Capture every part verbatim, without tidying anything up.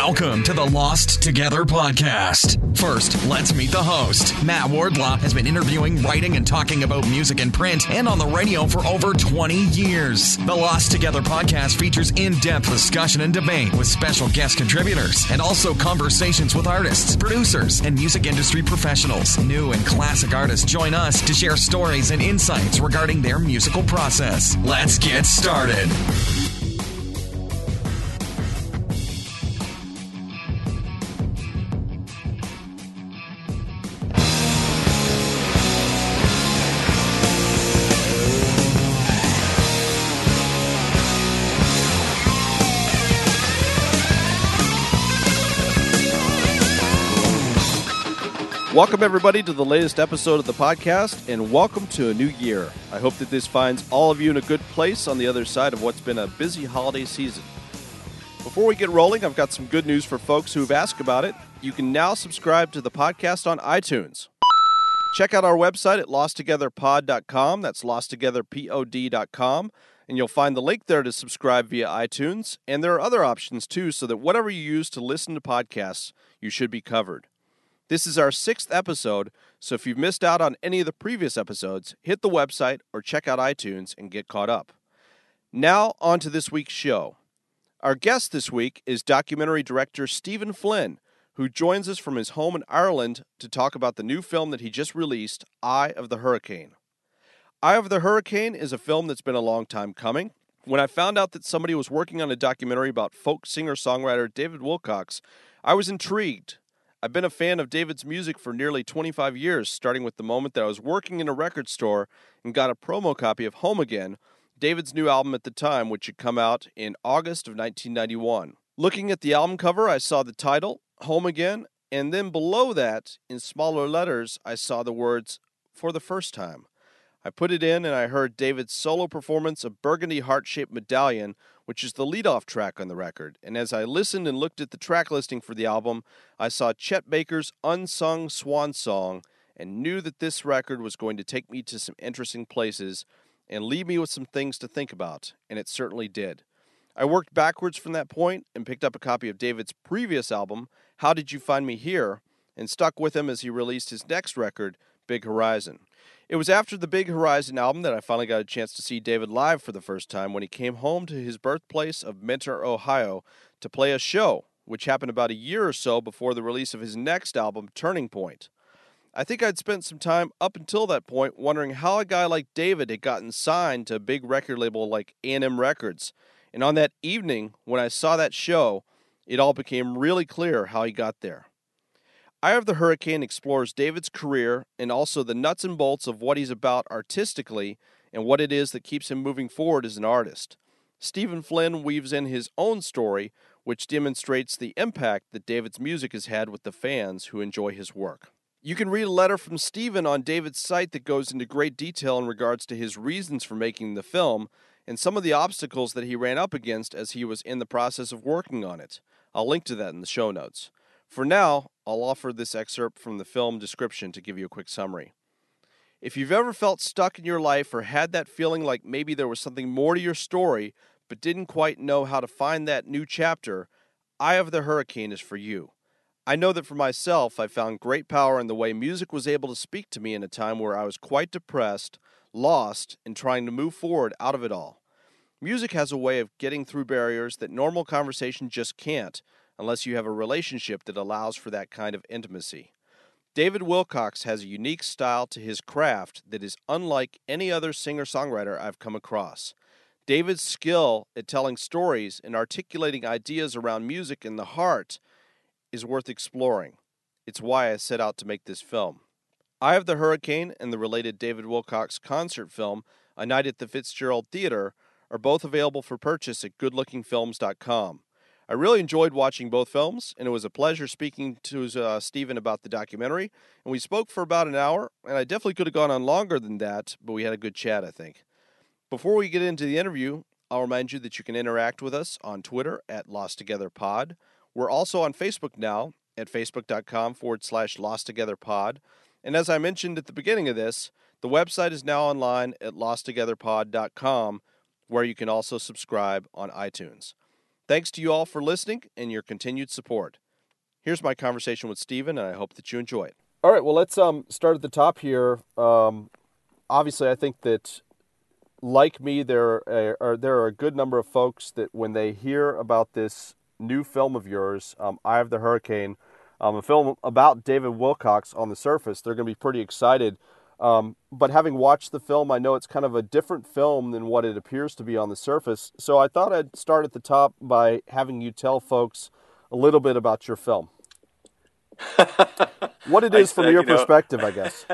Welcome to the Lost Together podcast. First, let's meet the host. Matt Wardlaw has been interviewing, writing, and talking about music in print and on the radio for over twenty years. The Lost Together podcast features in-depth discussion and debate with special guest contributors and also conversations with artists, producers, and music industry professionals. New and classic artists join us to share stories and insights regarding their musical process. Let's get started. Welcome, everybody, to the latest episode of the podcast, and welcome to a new year. I hope that this finds all of you in a good place on the other side of what's been a busy holiday season. Before we get rolling, I've got some good news for folks who've asked about it. You can now subscribe to the podcast on iTunes. Check out our website at lost together pod dot com. That's lost together pod dot com. And you'll find the link there to subscribe via iTunes. And there are other options, too, so that whatever you use to listen to podcasts, you should be covered. This is our sixth episode, so if you've missed out on any of the previous episodes, hit the website or check out iTunes and get caught up. Now, on to this week's show. Our guest this week is documentary director Stephen Flynn, who joins us from his home in Ireland to talk about the new film that he just released, Eye of the Hurricane. Eye of the Hurricane is a film that's been a long time coming. When I found out that somebody was working on a documentary about folk singer-songwriter David Wilcox, I was intrigued. I've been a fan of David's music for nearly twenty-five years, starting with the moment that I was working in a record store and got a promo copy of Home Again, David's new album at the time, which had come out in August of nineteen ninety-one. Looking at the album cover, I saw the title, Home Again, and then below that, in smaller letters, I saw the words, For the First Time. I put it in and I heard David's solo performance of Burgundy Heart-Shaped Medallion, which is the lead-off track on the record. And as I listened and looked at the track listing for the album, I saw Chet Baker's Unsung Swan Song and knew that this record was going to take me to some interesting places and leave me with some things to think about, and it certainly did. I worked backwards from that point and picked up a copy of David's previous album, How Did You Find Me Here?, and stuck with him as he released his next record, Big Horizon. It was after the Big Horizon album that I finally got a chance to see David live for the first time when he came home to his birthplace of Mentor, Ohio, to play a show, which happened about a year or so before the release of his next album, Turning Point. I think I'd spent some time up until that point wondering how a guy like David had gotten signed to a big record label like A and M Records. And on that evening, when I saw that show, it all became really clear how he got there. Eye of the Hurricane explores David's career and also the nuts and bolts of what he's about artistically and what it is that keeps him moving forward as an artist. Stephen Flynn weaves in his own story, which demonstrates the impact that David's music has had with the fans who enjoy his work. You can read a letter from Stephen on David's site that goes into great detail in regards to his reasons for making the film and some of the obstacles that he ran up against as he was in the process of working on it. I'll link to that in the show notes. For now, I'll offer this excerpt from the film description to give you a quick summary. If you've ever felt stuck in your life or had that feeling like maybe there was something more to your story but didn't quite know how to find that new chapter, Eye of the Hurricane is for you. I know that for myself, I found great power in the way music was able to speak to me in a time where I was quite depressed, lost, and trying to move forward out of it all. Music has a way of getting through barriers that normal conversation just can't, unless you have a relationship that allows for that kind of intimacy. David Wilcox has a unique style to his craft that is unlike any other singer-songwriter I've come across. David's skill at telling stories and articulating ideas around music in the heart is worth exploring. It's why I set out to make this film. Eye of the Hurricane and the related David Wilcox concert film, A Night at the Fitzgerald Theater, are both available for purchase at good looking films dot com. I really enjoyed watching both films, and it was a pleasure speaking to uh, Stephen about the documentary. And we spoke for about an hour, and I definitely could have gone on longer than that, but we had a good chat, I think. Before we get into the interview, I'll remind you that you can interact with us on Twitter at Lost Together Pod. We're also on Facebook now at facebook.com forward slash Lost Together Pod. And as I mentioned at the beginning of this, the website is now online at lost together pod dot com, where you can also subscribe on iTunes. Thanks to you all for listening and your continued support. Here's my conversation with Steven, and I hope that you enjoy it. All right, well, let's um, start at the top here. Um, obviously, I think that, like me, there are, are there are a good number of folks that when they hear about this new film of yours, um, Eye of the Hurricane, um, a film about David Wilcox on the surface, they're going to be pretty excited. Um, but having watched the film, I know it's kind of a different film than what it appears to be on the surface. So I thought I'd start at the top by having you tell folks a little bit about your film. What it is I from said, your you know, perspective, I guess.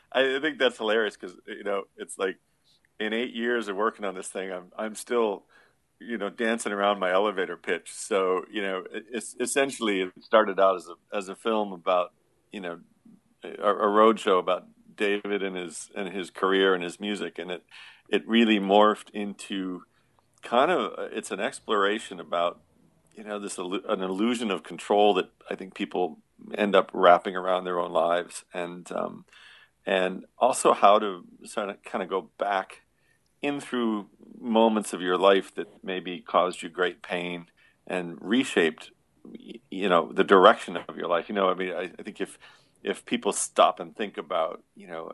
I think that's hilarious because, you know, it's like in eight years of working on this thing, I'm I'm still, you know, dancing around my elevator pitch. So, you know, it's essentially it started out as a as a film about, you know, a, a road show about David and his and his career and his music, and it it really morphed into kind of it's an exploration about, you know, this an illusion of control that I think people end up wrapping around their own lives, and um, and also how to sort of kind of go back in through moments of your life that maybe caused you great pain and reshaped, you know, the direction of your life. You know, I mean, I, I think if if people stop and think about, you know,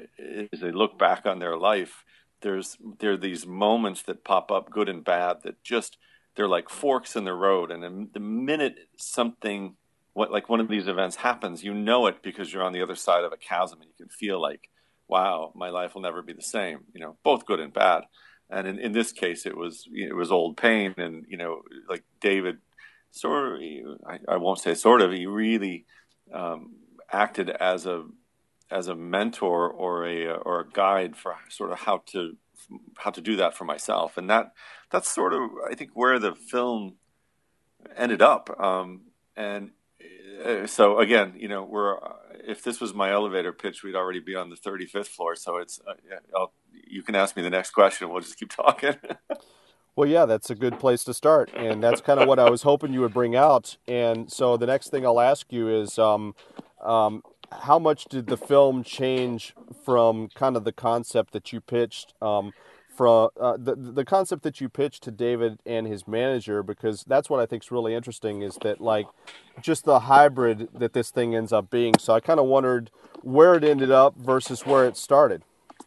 as they look back on their life, there's there are these moments that pop up, good and bad, that just they're like forks in the road, and the minute something, what like one of these events happens, you know it because you're on the other side of a chasm, and you can feel like, wow, my life will never be the same. You know, both good and bad. And in, in this case, it was it was old pain, and you know, like David, sort of, I, I won't say sort of, he really um, acted as a as a mentor or a or a guide for sort of how to how to do that for myself, and that that's sort of I think where the film ended up. Um, and uh, so again, you know, we're uh, if this was my elevator pitch, we'd already be on the thirty-fifth floor. So it's uh, I'll, you can ask me the next question. We'll just keep talking. Well, yeah, that's a good place to start, and that's kind of what I was hoping you would bring out. And so the next thing I'll ask you is, um, um, how much did the film change from kind of the concept that you pitched, um, from uh, the the concept that you pitched to David and his manager? Because that's what I think is really interesting, is that like just the hybrid that this thing ends up being. So I kind of wondered where it ended up versus where it started.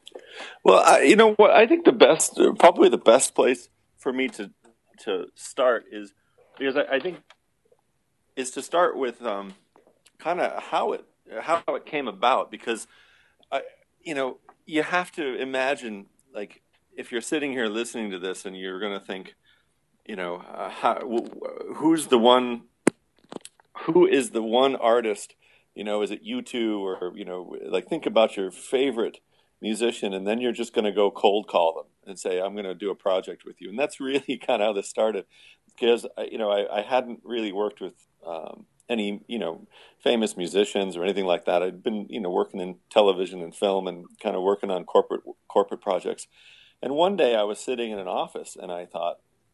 Well, I, you know what? I think the best, probably the best place for me to to start is because I, I think is to start with um, kind of how it how it came about, because I you know you have to imagine, like, if you're sitting here listening to this and you're going to think, you know, uh, how, who's the one who is the one artist, you know, is it U two, or, you know, like think about your favorite musician, and then you're just going to go cold call them and say, I'm going to do a project with you. And that's really kind of how this started, because, you know, I, I hadn't really worked with um, any, you know, famous musicians or anything like that. I'd been, you know, working in television and film and kind of working on corporate corporate projects. And one day I was sitting in an office and I thought,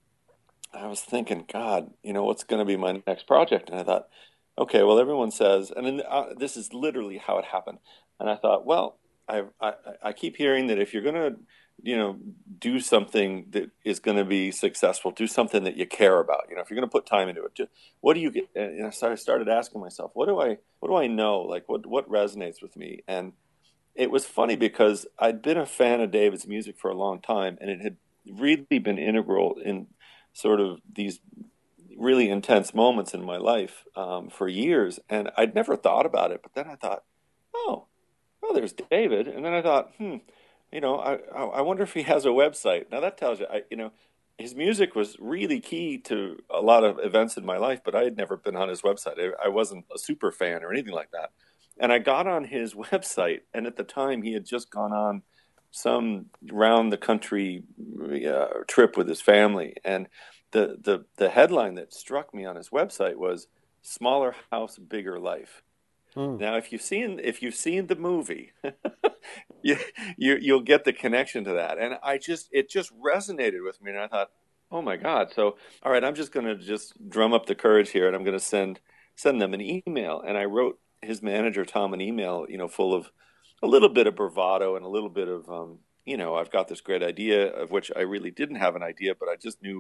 I was thinking, God, you know, what's going to be my next project? And I thought, okay, well, everyone says, and then, uh, this is literally how it happened. And I thought, well, I, I, I keep hearing that if you're going to, you know, do something that is going to be successful, do something that you care about. You know, if you're going to put time into it, just, what do you get? And so I started asking myself, what do I, what do I know? Like, what, what resonates with me? And it was funny because I'd been a fan of David's music for a long time, and it had really been integral in sort of these really intense moments in my life um, for years. And I'd never thought about it, but then I thought, oh, well, there's David. And then I thought, hmm, you know, I I wonder if he has a website. Now that tells you, I, you know, his music was really key to a lot of events in my life, but I had never been on his website. I, I wasn't a super fan or anything like that. And I got on his website, and at the time he had just gone on some round the country uh, trip with his family. And the, the, the headline that struck me on his website was "Smaller House, Bigger Life." Hmm. Now, if you've seen if you've seen the movie, you, you you'll get the connection to that. And I just it just resonated with me, and I thought, oh my God! So, all right, I'm just going to just drum up the courage here, and I'm going to send send them an email. And I wrote his manager Tom an email, you know, full of a little bit of bravado and a little bit of, um, you know, I've got this great idea, of which I really didn't have an idea, but I just knew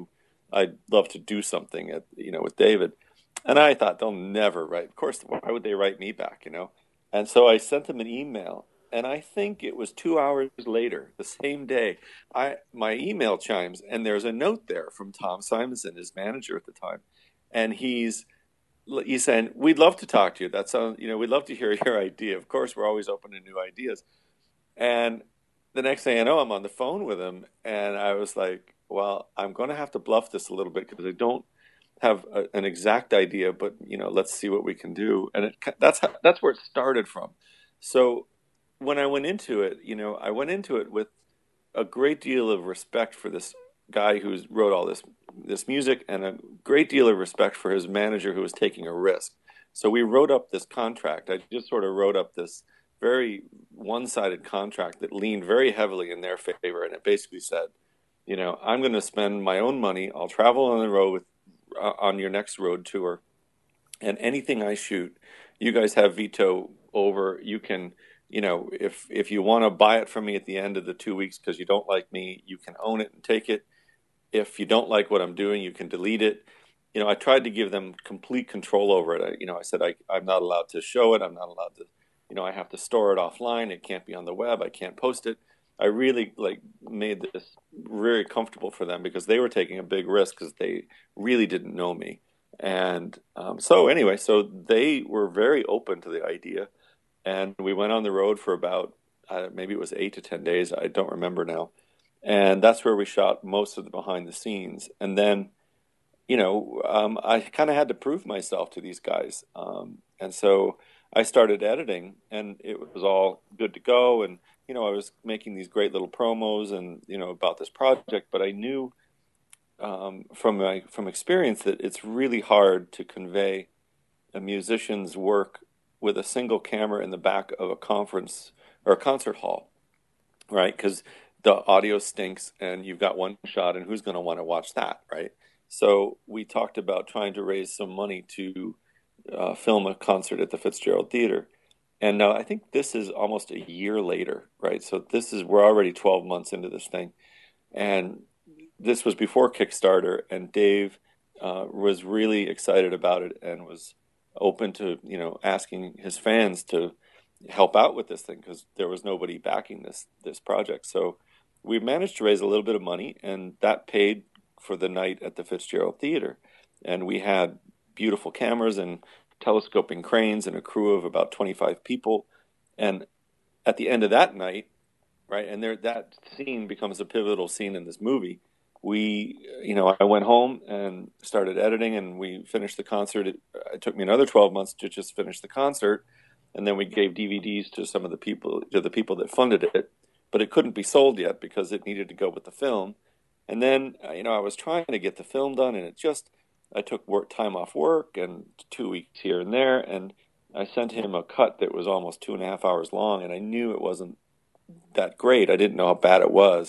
I'd love to do something at, you know, with David. And I thought, they'll never write. Of course, why would they write me back, you know? And so I sent them an email, and I think it was two hours later, the same day, I my email chimes, and there's a note there from Tom Simonson, his manager at the time, and he's he's saying, "We'd love to talk to you. That's uh, you know, we'd love to hear your idea. Of course, we're always open to new ideas." And the next thing I know, I'm on the phone with him, and I was like, "Well, I'm going to have to bluff this a little bit because I don't have a, an exact idea, but you know, let's see what we can do." And it, that's how, that's where it started from. So when I went into it, you know, I went into it with a great deal of respect for this guy who wrote all this this music, and a great deal of respect for his manager who was taking a risk. So we wrote up this contract. I just sort of wrote up this very one-sided contract that leaned very heavily in their favor, and it basically said, you know, I'm going to spend my own money. I'll travel on the road with uh, on your next road tour, and anything I shoot, you guys have veto over. You can, you know, if if you want to buy it from me at the end of the two weeks because you don't like me, you can own it and take it. If you don't like what I'm doing, you can delete it. You know, I tried to give them complete control over it. I, you know, I said I, I'm not allowed to show it. I'm not allowed to, you know, I have to store it offline. It can't be on the web. I can't post it. I really like made this very comfortable for them because they were taking a big risk because they really didn't know me. And um, so anyway, so they were very open to the idea. And we went on the road for about, uh, maybe it was eight to ten days. I don't remember now. And that's where we shot most of the behind the scenes. And then, you know, um, I kind of had to prove myself to these guys. Um, and so I started editing, and it was all good to go. And, you know, I was making these great little promos and, you know, about this project. But I knew um, from my from experience that it's really hard to convey a musician's work with a single camera in the back of a conference or a concert hall, right? Because the audio stinks and you've got one shot, and who's going to want to watch that, right? So we talked about trying to raise some money to uh, film a concert at the Fitzgerald Theater. And now I think this is almost a year later, right? So this is, we're already twelve months into this thing. And this was before Kickstarter, and Dave uh, was really excited about it and was open to, you know, asking his fans to help out with this thing because there was nobody backing this this project. So we managed to raise a little bit of money, and that paid for the night at the Fitzgerald Theater. And we had beautiful cameras and telescoping cranes and a crew of about twenty-five people. And at the end of that night, right, and there that scene becomes a pivotal scene in this movie. We, you know, I went home and started editing, and we finished the concert. It, it took me another twelve months to just finish the concert, and then we gave D V Ds to some of the people, to the people that funded it, but it couldn't be sold yet because it needed to go with the film. And then, you know, I was trying to get the film done, and it just, I took work time off work and two weeks here and there, and I sent him a cut that was almost two and a half hours long, and I knew it wasn't that great. I didn't know how bad it was.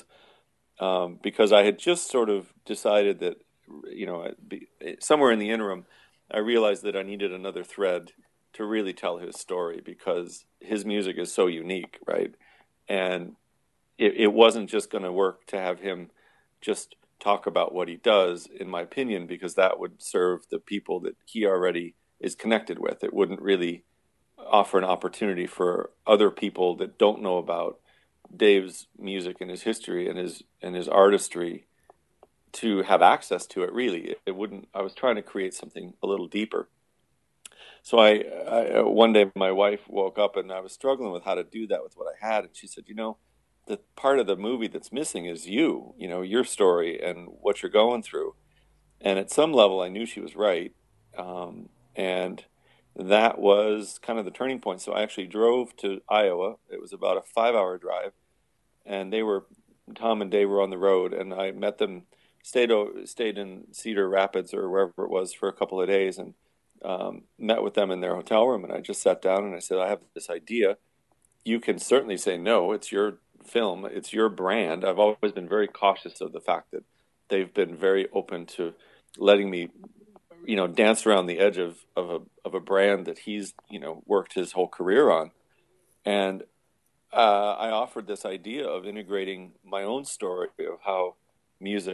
Um, because I had just sort of decided that, you know, somewhere in the interim, I realized that I needed another thread to really tell his story because his music is so unique, right? And it, it wasn't just going to work to have him just talk about what he does, in my opinion, because that would serve the people that he already is connected with. It wouldn't really offer an opportunity for other people that don't know about Dave's music and his history and his and his artistry to have access to it. Really, it, it wouldn't. I was trying to create something a little deeper. So I, I one day my wife woke up and I was struggling with how to do that with what I had, and she said, "You know, the part of the movie that's missing is you. You know, your story and what you're going through." And at some level, I knew she was right, um, and that was kind of the turning point. So I actually drove to Iowa. It was about a five-hour drive, and they were, Tom and Dave were on the road, and I met them, stayed stayed in Cedar Rapids or wherever it was for a couple of days, and um, met with them in their hotel room. And I just sat down and I said, "I have this idea. You can certainly say no. It's your film. It's your brand." I've always been very cautious of the fact that they've been very open to letting me, you know, dance around the edge of, of a of a brand that he's, you know, worked his whole career on. And uh, I offered this idea of integrating my own story of how music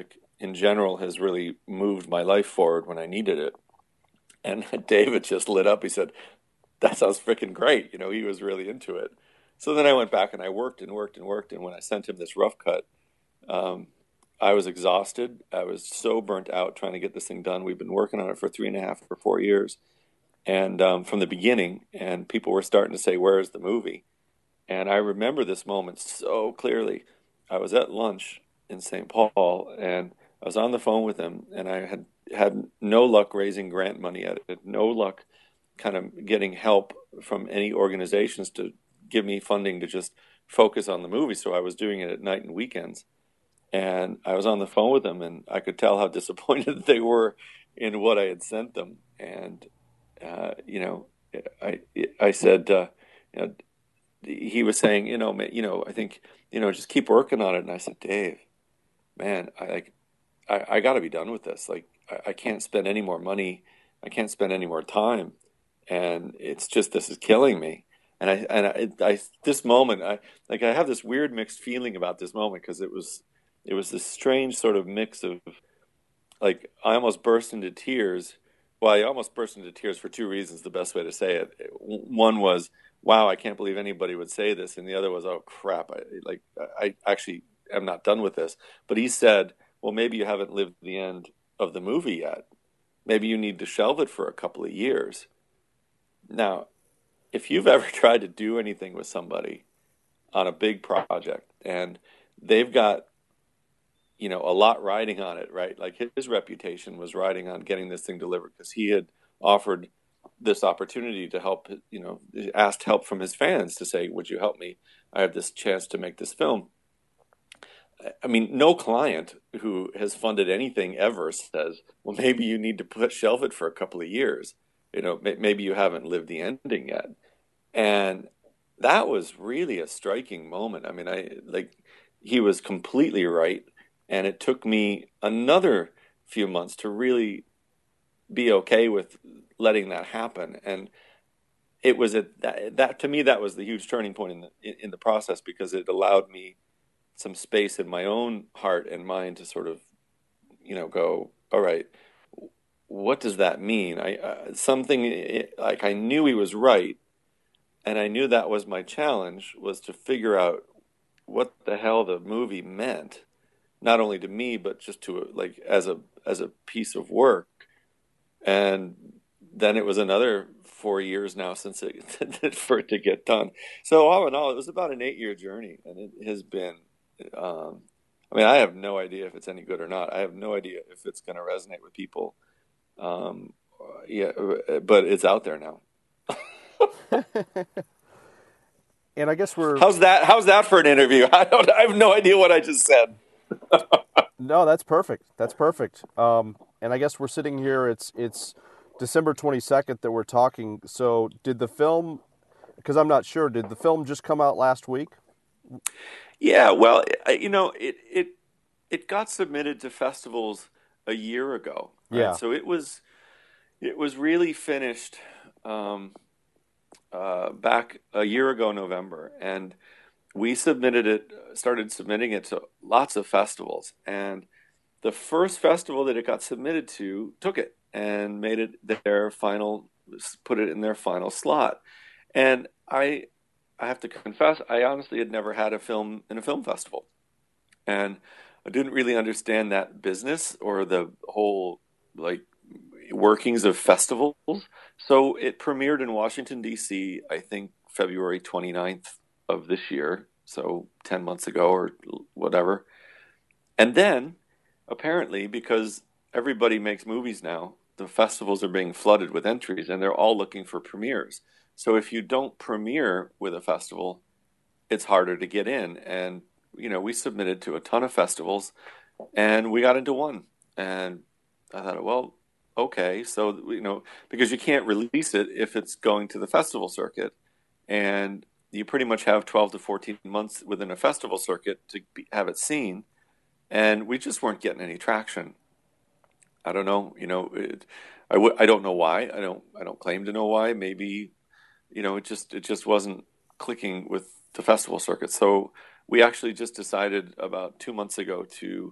in general has really moved my life forward when I needed it. And David just lit up. He said, that sounds freaking great. You know, he was really into it. So then I went back and I worked and worked and worked. And when I sent him this rough cut, um, I was exhausted. I was so burnt out trying to get this thing done. We've been working on it for three and a half or four years. And um, from the beginning, and people were starting to say, where is the movie? And I remember this moment so clearly. I was at lunch in Saint Paul, and I was on the phone with him, and I had had no luck raising grant money at it, no luck kind of getting help from any organizations to give me funding to just focus on the movie. So I was doing it at night and weekends. And I was on the phone with them, and I could tell how disappointed they were in what I had sent them. And, uh, you know, I I said, uh, you know, he was saying, you know, you know, I think, you know, just keep working on it. And I said, Dave, man, I like, I, I got to be done with this. Like, I, I can't spend any more money. I can't spend any more time. And it's just, this is killing me. And I, and I, I this moment, I like, I have this weird mixed feeling about this moment, because it was, it was this strange sort of mix of, like, I almost burst into tears. Well, I almost burst into tears for two reasons, the best way to say it. One was, wow, I can't believe anybody would say this. And the other was, oh, crap, I, like, I actually am not done with this. But he said, well, maybe you haven't lived the end of the movie yet. Maybe you need to shelve it for a couple of years. Now, if you've ever tried to do anything with somebody on a big project and they've got, you know, a lot riding on it, right? Like, his reputation was riding on getting this thing delivered, because he had offered this opportunity to help, you know, asked help from his fans to say, would you help me? I have this chance to make this film. I mean, no client who has funded anything ever says, well, maybe you need to put shelve it for a couple of years. You know, maybe you haven't lived the ending yet. And that was really a striking moment. I mean, I like, he was completely right. And it took me another few months to really be okay with letting that happen. And it was at that, that to me, that was the huge turning point in the, in, in the process, because it allowed me some space in my own heart and mind to sort of, you know, go, all right, what does that mean? I, uh, something it, like I knew he was right. And I knew that was my challenge, was to figure out what the hell the movie meant. Not only to me, but just to, like, as a as a piece of work. And then it was another four years now since it for it to get done. So all in all, it was about an eight year journey, and it has been. Um, I mean, I have no idea if it's any good or not. I have no idea if it's going to resonate with people. Um, yeah, but it's out there now. And I guess we're. How's that? How's that for an interview? I don't. I have no idea what I just said. No, that's perfect. That's perfect. Um, and I guess we're sitting here. It's it's December twenty-second that we're talking. So did the film? Because I'm not sure. Did the film just come out last week? Yeah. Well, you know, it it it got submitted to festivals a year ago. Right? Yeah. So it was it was really finished um, uh, back a year ago, November, and we submitted it, started submitting it to lots of festivals. And the first festival that it got submitted to took it and made it their final, put it in their final slot. And I, I have to confess, I honestly had never had a film in a film festival. And I didn't really understand that business or the whole, like, workings of festivals. So it premiered in Washington, D C, I think February twenty-ninth of this year, so ten months ago or whatever. And then, apparently, because everybody makes movies now, the festivals are being flooded with entries, and they're all looking for premieres. So if you don't premiere with a festival, it's harder to get in. And, you know, we submitted to a ton of festivals, and we got into one. And I thought, well, okay, so, you know, because you can't release it if it's going to the festival circuit. And you pretty much have twelve to fourteen months within a festival circuit to be, have it seen. And we just weren't getting any traction. I don't know, you know, it, I, w- I don't know why. I don't, I don't claim to know why. Maybe, you know, it just, it just wasn't clicking with the festival circuit. So we actually just decided about two months ago to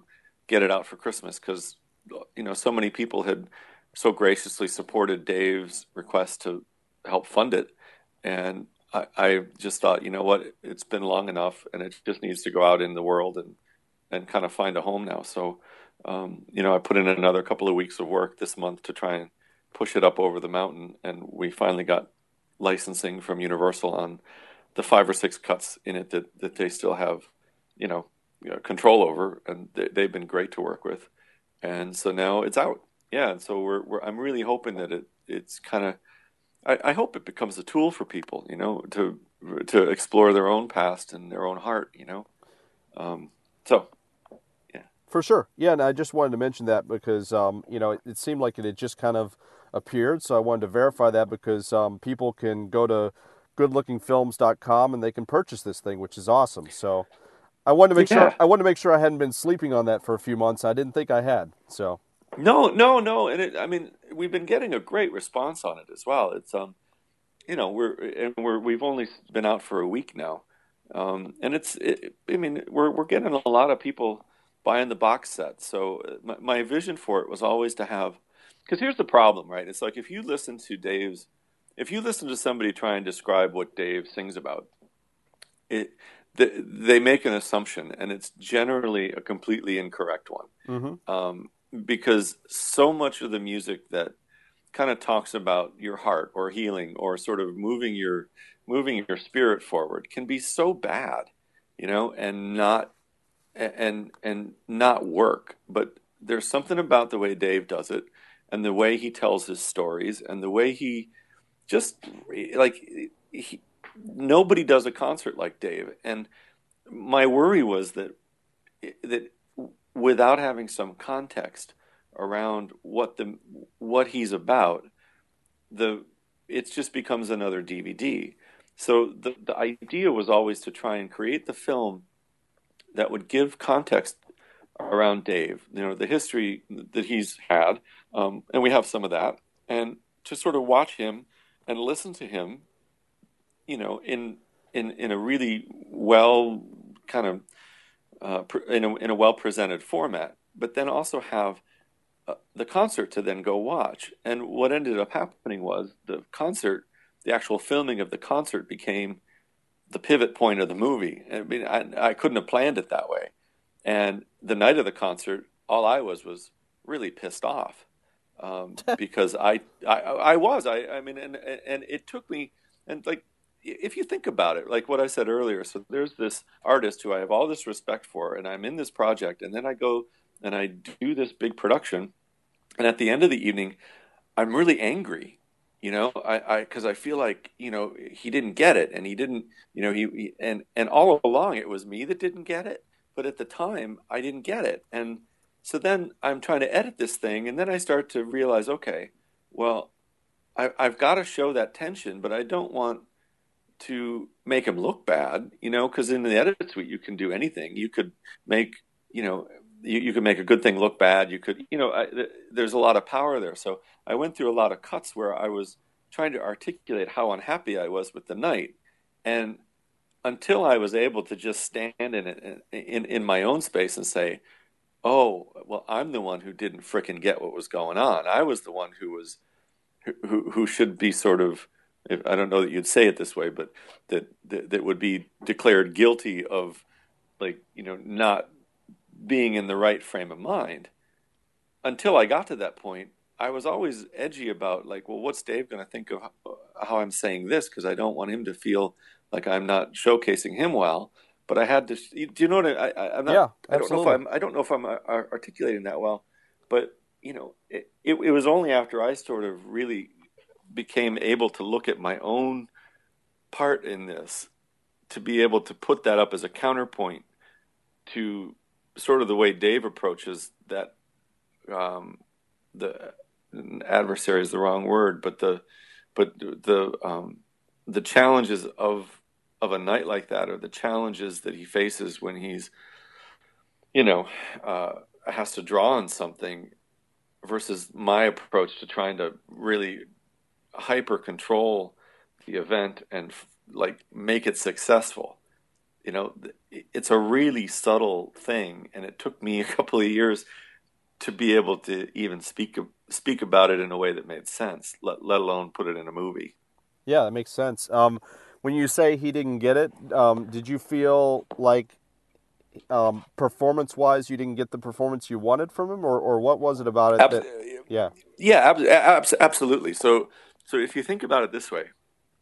get it out for Christmas because, you know, so many people had so graciously supported Dave's request to help fund it. And I, I just thought, you know what, it's been long enough and it just needs to go out in the world and, and kind of find a home now. So, um, you know, I put in another couple of weeks of work this month to try and push it up over the mountain. And we finally got licensing from Universal on the five or six cuts in it that, that they still have, you know, you know, control over. And they, they've been great to work with. And so now it's out. Yeah. And so we're, we're I'm really hoping that it, it's kind of, I, I hope it becomes a tool for people, you know, to to explore their own past and their own heart, you know. Um, so, yeah. For sure. Yeah, and I just wanted to mention that because, um, you know, it, it seemed like it had just kind of appeared, so I wanted to verify that because um, people can go to good looking films dot com and they can purchase this thing, which is awesome. So I wanted to make Yeah. sure I wanted to make sure I hadn't been sleeping on that for a few months. I didn't think I had, so... No, no, no, and it, I mean, we've been getting a great response on it as well. It's um, you know, we're and we're we've only been out for a week now, um, and it's it, I mean, we're we're getting a lot of people buying the box set. So my, my vision for it was always to have, because here's the problem, right? It's like if you listen to Dave's, if you listen to somebody try and describe what Dave sings about, it they, they make an assumption, and it's generally a completely incorrect one. Mm-hmm. Um, because so much of the music that kind of talks about your heart or healing or sort of moving your moving your spirit forward can be so bad, you know, and not and and not work. But there's something about the way Dave does it and the way he tells his stories and the way he just like he, nobody does a concert like Dave. And my worry was that that without having some context around what the what he's about, the it just becomes another D V D. So the the idea was always to try and create the film that would give context around Dave, you know, the history that he's had, um, and we have some of that, and to sort of watch him and listen to him, you know, in in in a really well kind of Uh, in a, in a well-presented format, but then also have uh, the concert to then go watch. And what ended up happening was the concert, the actual filming of the concert became the pivot point of the movie. I mean, I, I couldn't have planned it that way. And the night of the concert, all I was was really pissed off um, because I, I I was I I mean, and and it took me and like. If you think about it, like what I said earlier, so there's this artist who I have all this respect for, and I'm in this project, and then I go and I do this big production, and at the end of the evening, I'm really angry, you know, I, I, because I feel like, you know, he didn't get it, and he didn't, you know, he, he and and all along it was me that didn't get it, but at the time I didn't get it, and so then I'm trying to edit this thing, and then I start to realize, okay, well, I, I've got to show that tension, but I don't want to make him look bad, you know, because in the edit suite you can do anything. You could make, you know, you, you could make a good thing look bad. You could, you know, I, th- there's a lot of power there. So I went through a lot of cuts where I was trying to articulate how unhappy I was with the night, and until I was able to just stand in it in in my own space and say, oh, well, I'm the one who didn't frickin' get what was going on. I was the one who was who who should be sort of, I don't know that you'd say it this way, but that, that that would be declared guilty of, like, you know, not being in the right frame of mind. Until I got to that point, I was always edgy about, like, well, what's Dave going to think of how I'm saying this? Because I don't want him to feel like I'm not showcasing him well. But I had to. Do you know what I? I I'm not. Yeah, I don't know if I'm. I don't know if I'm articulating that well. But you know, it, it, it was only after I sort of really became able to look at my own part in this to be able to put that up as a counterpoint to sort of the way Dave approaches that. Um, the adversary is the wrong word, but the but the um, the challenges of of a night like that, or the challenges that he faces when he's, you know, uh, has to draw on something, versus my approach to trying to really hyper control the event and like make it successful. you know, it's a really subtle thing, and it took me a couple of years to be able to even speak speak about it in a way that made sense, let, let alone put it in a movie. Yeah, that makes sense. Um, when you say he didn't get it, um, did you feel like um, performance-wise you didn't get the performance you wanted from him, or, or what was it about it that? Abs- Yeah. yeah, ab- ab- absolutely. So, so if you think about it this way,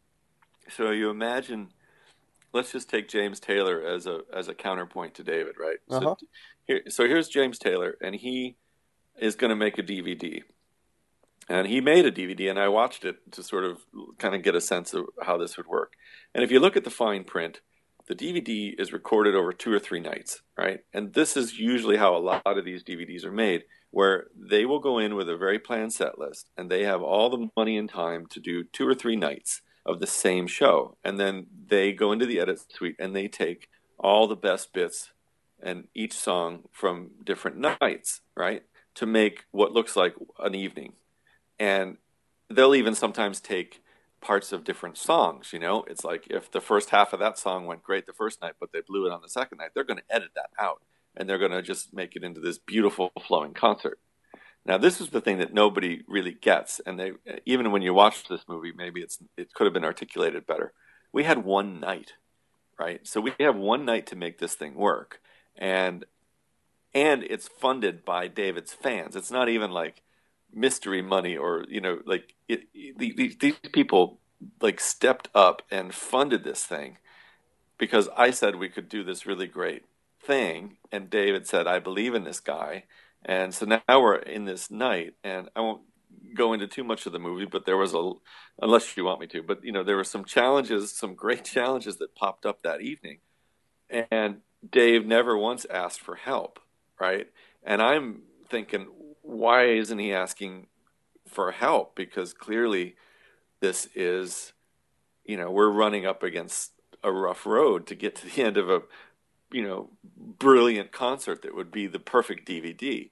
so you imagine, let's just take James Taylor as a as a counterpoint to David, right? Uh-huh. So here, so here's James Taylor, and he is going to make a D V D, and he made a D V D, and I watched it to sort of kind of get a sense of how this would work. And if you look at the fine print, the D V D is recorded over two or three nights, right? And this is usually how a lot of these D V Ds are made, where they will go in with a very planned set list, and they have all the money and time to do two or three nights of the same show. And then they go into the edit suite and they take all the best bits and each song from different nights, right, to make what looks like an evening. And they'll even sometimes take parts of different songs, you know? It's like if the first half of that song went great the first night, but they blew it on the second night, they're going to edit that out, and they're going to just make it into this beautiful flowing concert. Now, this is the thing that nobody really gets, and they, even when you watch this movie, maybe it's it could have been articulated better. We had one night, right? So we have one night to make this thing work, and and it's funded by David's fans. It's not even like mystery money, or you know, like it, it, these people like stepped up and funded this thing because I said we could do this really great thing, and David said, I believe in this guy. And so now we're in this night, and I won't go into too much of the movie, but there was a, unless you want me to, but you know, there were some challenges, some great challenges that popped up that evening, and Dave never once asked for help, right? And I'm thinking, why isn't he asking for help? Because clearly this is, you know, we're running up against a rough road to get to the end of a, you know, brilliant concert that would be the perfect D V D.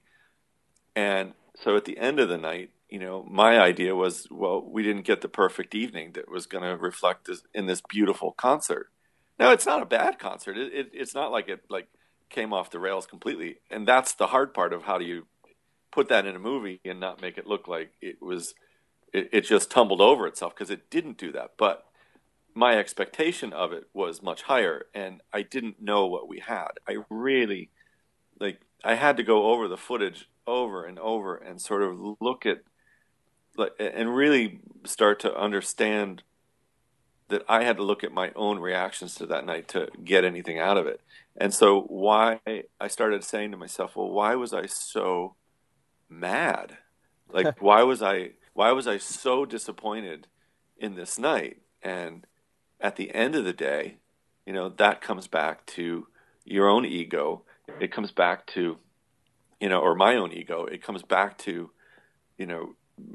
And so at the end of the night, you know, my idea was, well, we didn't get the perfect evening that was going to reflect this, in this beautiful concert. Now, it's not a bad concert. It, it, it's not like it like came off the rails completely. And that's the hard part of how do you put that in a movie and not make it look like it was, it, it just tumbled over itself, because it didn't do that. But my expectation of it was much higher, and I didn't know what we had. I really, like, I had to go over the footage over and over and sort of look at, like, and really start to understand that I had to look at my own reactions to that night to get anything out of it. And so why I started saying to myself, well, why was I so mad? Like, why was I, why was I so disappointed in this night? And at the end of the day, you know, that comes back to your own ego. It comes back to, you know, or my own ego. It comes back to, you know,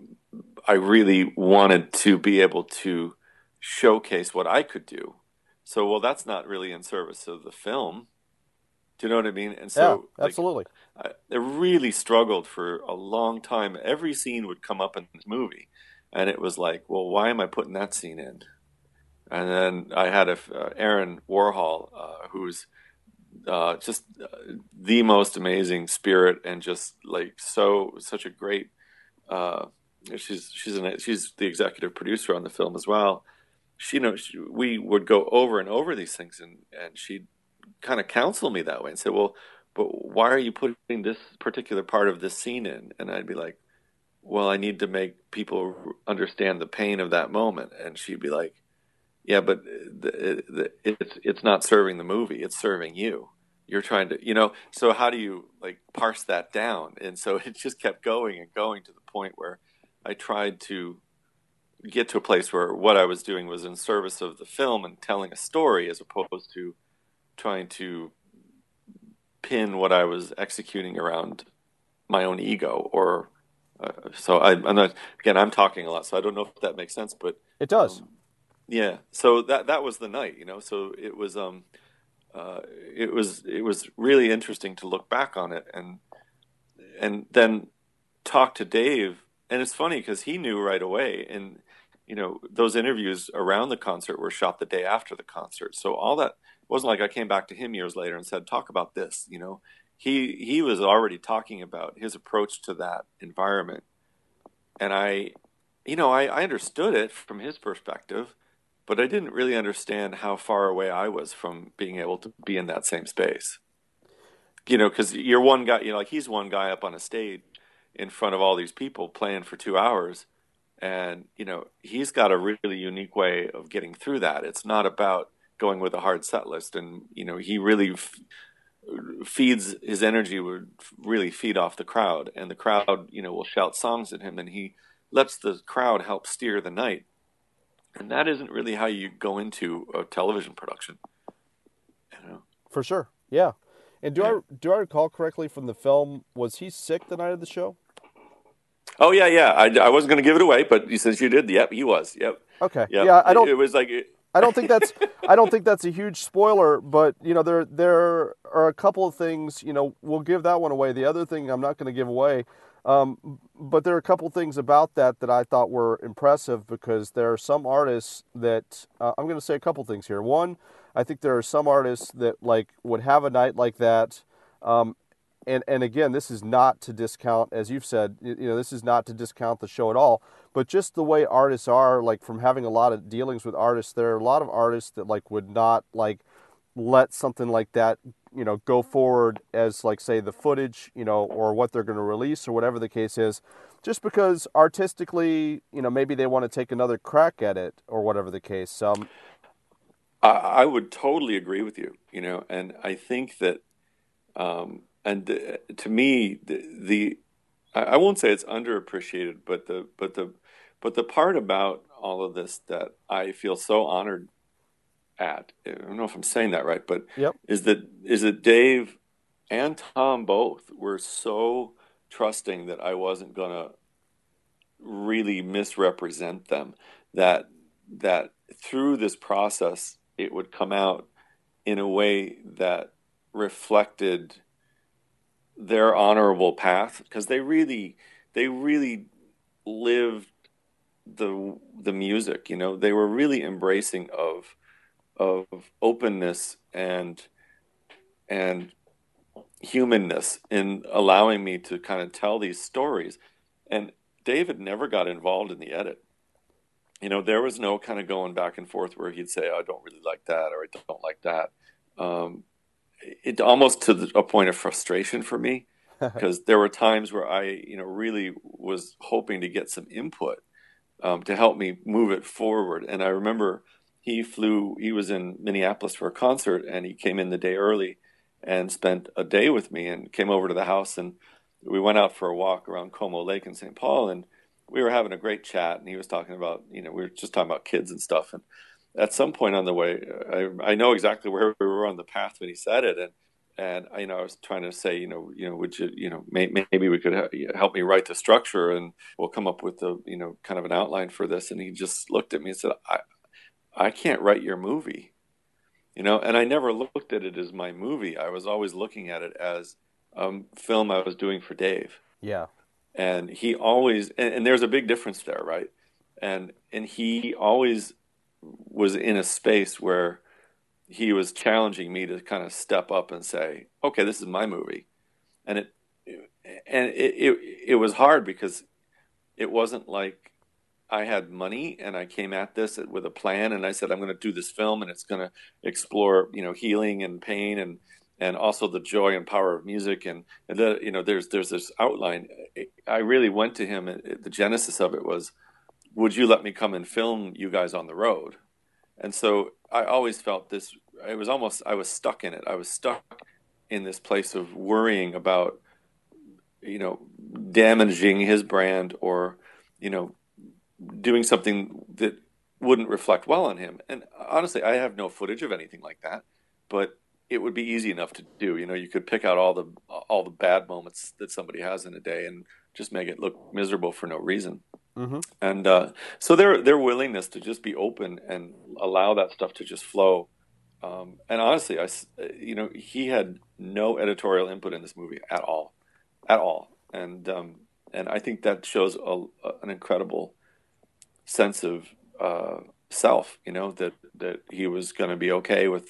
I really wanted to be able to showcase what I could do. So, well, that's not really in service of the film. Do you know what I mean? And so, yeah, absolutely. Like, I, I really struggled for a long time. Every scene would come up in this movie, and it was like, well, why am I putting that scene in? And then I had a, uh, Aaron Warhol, uh, who's uh, just uh, the most amazing spirit, and just like so such a great. Uh, she's she's an, she's the executive producer on the film as well. She knows she, we would go over and over these things, and and she'd kind of counsel me that way and say, well, but why are you putting this particular part of this scene in? And I'd be like, well, I need to make people understand the pain of that moment. And she'd be like, yeah, but the, the, it's it's not serving the movie. It's serving you. You're trying to, you know, so how do you like parse that down? And so it just kept going and going to the point where I tried to get to a place where what I was doing was in service of the film and telling a story, as opposed to trying to pin what I was executing around my own ego. Or uh, so I, I'm not, again, I'm talking a lot, so I don't know if that makes sense, but it does. Um, yeah. So that, that was the night, you know, so it was, um, uh, it was, it was really interesting to look back on it and, and then talk to Dave. And it's funny because he knew right away. And, you know, those interviews around the concert were shot the day after the concert. So all that, wasn't like I came back to him years later and said, talk about this, you know. He he was already talking about his approach to that environment. And I, you know, I, I understood it from his perspective, but I didn't really understand how far away I was from being able to be in that same space. You know, because you're one guy, you know, like he's one guy up on a stage in front of all these people playing for two hours. And, you know, he's got a really unique way of getting through that. It's not about going with a hard set list. And, you know, he really f- feeds his energy, would really feed off the crowd. And the crowd, you know, will shout songs at him, and he lets the crowd help steer the night. And that isn't really how you go into a television production. You know? For sure. Yeah. And do Yeah. I do I recall correctly from the film, was he sick the night of the show? Oh yeah, yeah. I, I wasn't going to give it away, but since you did, yep, he was. Yep. Okay. Yep. Yeah, I don't. It was like. It, I don't think that's. I don't think that's a huge spoiler, but you know, there there are a couple of things. You know, we'll give that one away. The other thing I'm not going to give away, um, but there are a couple of things about that that I thought were impressive, because there are some artists that uh, I'm going to say a couple things here. One, I think there are some artists that like would have a night like that. Um, And and again, this is not to discount, as you've said, you know, this is not to discount the show at all, but just the way artists are, like from having a lot of dealings with artists, there are a lot of artists that like would not like let something like that, you know, go forward as like, say, the footage, you know, or what they're going to release or whatever the case is, just because artistically, you know, maybe they want to take another crack at it or whatever the case. Um, I, I would totally agree with you, you know, and I think that, um, and uh, to me, the, the I, I won't say it's underappreciated, but the but the but the part about all of this that I feel so honored at, I don't know if I'm saying that right, but Yep. is that is that Dave and Tom both were so trusting that I wasn't gonna really misrepresent them, that that through this process it would come out in a way that reflected their honorable path, because they really they really lived the the music, you know. They were really embracing of of openness and and humanness in allowing me to kind of tell these stories. And David never got involved in the edit. You know, there was no kind of going back and forth where he'd say, oh, I don't really like that, or I don't like that. Um, it almost to the, a point of frustration for me, because there were times where I, you know, really was hoping to get some input um, to help me move it forward. And I remember he flew, he was in Minneapolis for a concert, and he came in the day early and spent a day with me and came over to the house, and we went out for a walk around Como Lake in Saint Paul, and we were having a great chat, and he was talking about, you know, we were just talking about kids and stuff. And at some point on the way, I, I know exactly where we were on the path when he said it. And, and I, you know, I was trying to say, you know, you know, would you, you know, may, maybe we could ha- help me write the structure, and we'll come up with the, you know, kind of an outline for this. And he just looked at me and said, I, I can't write your movie, you know. And I never looked at it as my movie. I was always looking at it as a um, film I was doing for Dave. Yeah. And he always, and, and there's a big difference there, right? And and he always was in a space where he was challenging me to kind of step up and say, okay, this is my movie. And it and it it, it was hard, because it wasn't like I had money and I came at this with a plan and I said, I'm going to do this film and it's going to explore, you know, healing and pain and and also the joy and power of music. And, and the, you know, there's there's this outline. I really went to him, and the genesis of it was, would you let me come and film you guys on the road? And so I always felt this, it was almost, I was stuck in it. I was stuck in this place of worrying about, you know, damaging his brand, or, you know, doing something that wouldn't reflect well on him. And honestly, I have no footage of anything like that, but it would be easy enough to do. You know, you could pick out all the all the bad moments that somebody has in a day and just make it look miserable for no reason. Mm-hmm. And uh, so their their willingness to just be open and allow that stuff to just flow. Um, and honestly, I, you know, he had no editorial input in this movie at all, at all. And um, and I think that shows a, an incredible sense of uh, self. You know, that that he was going to be okay with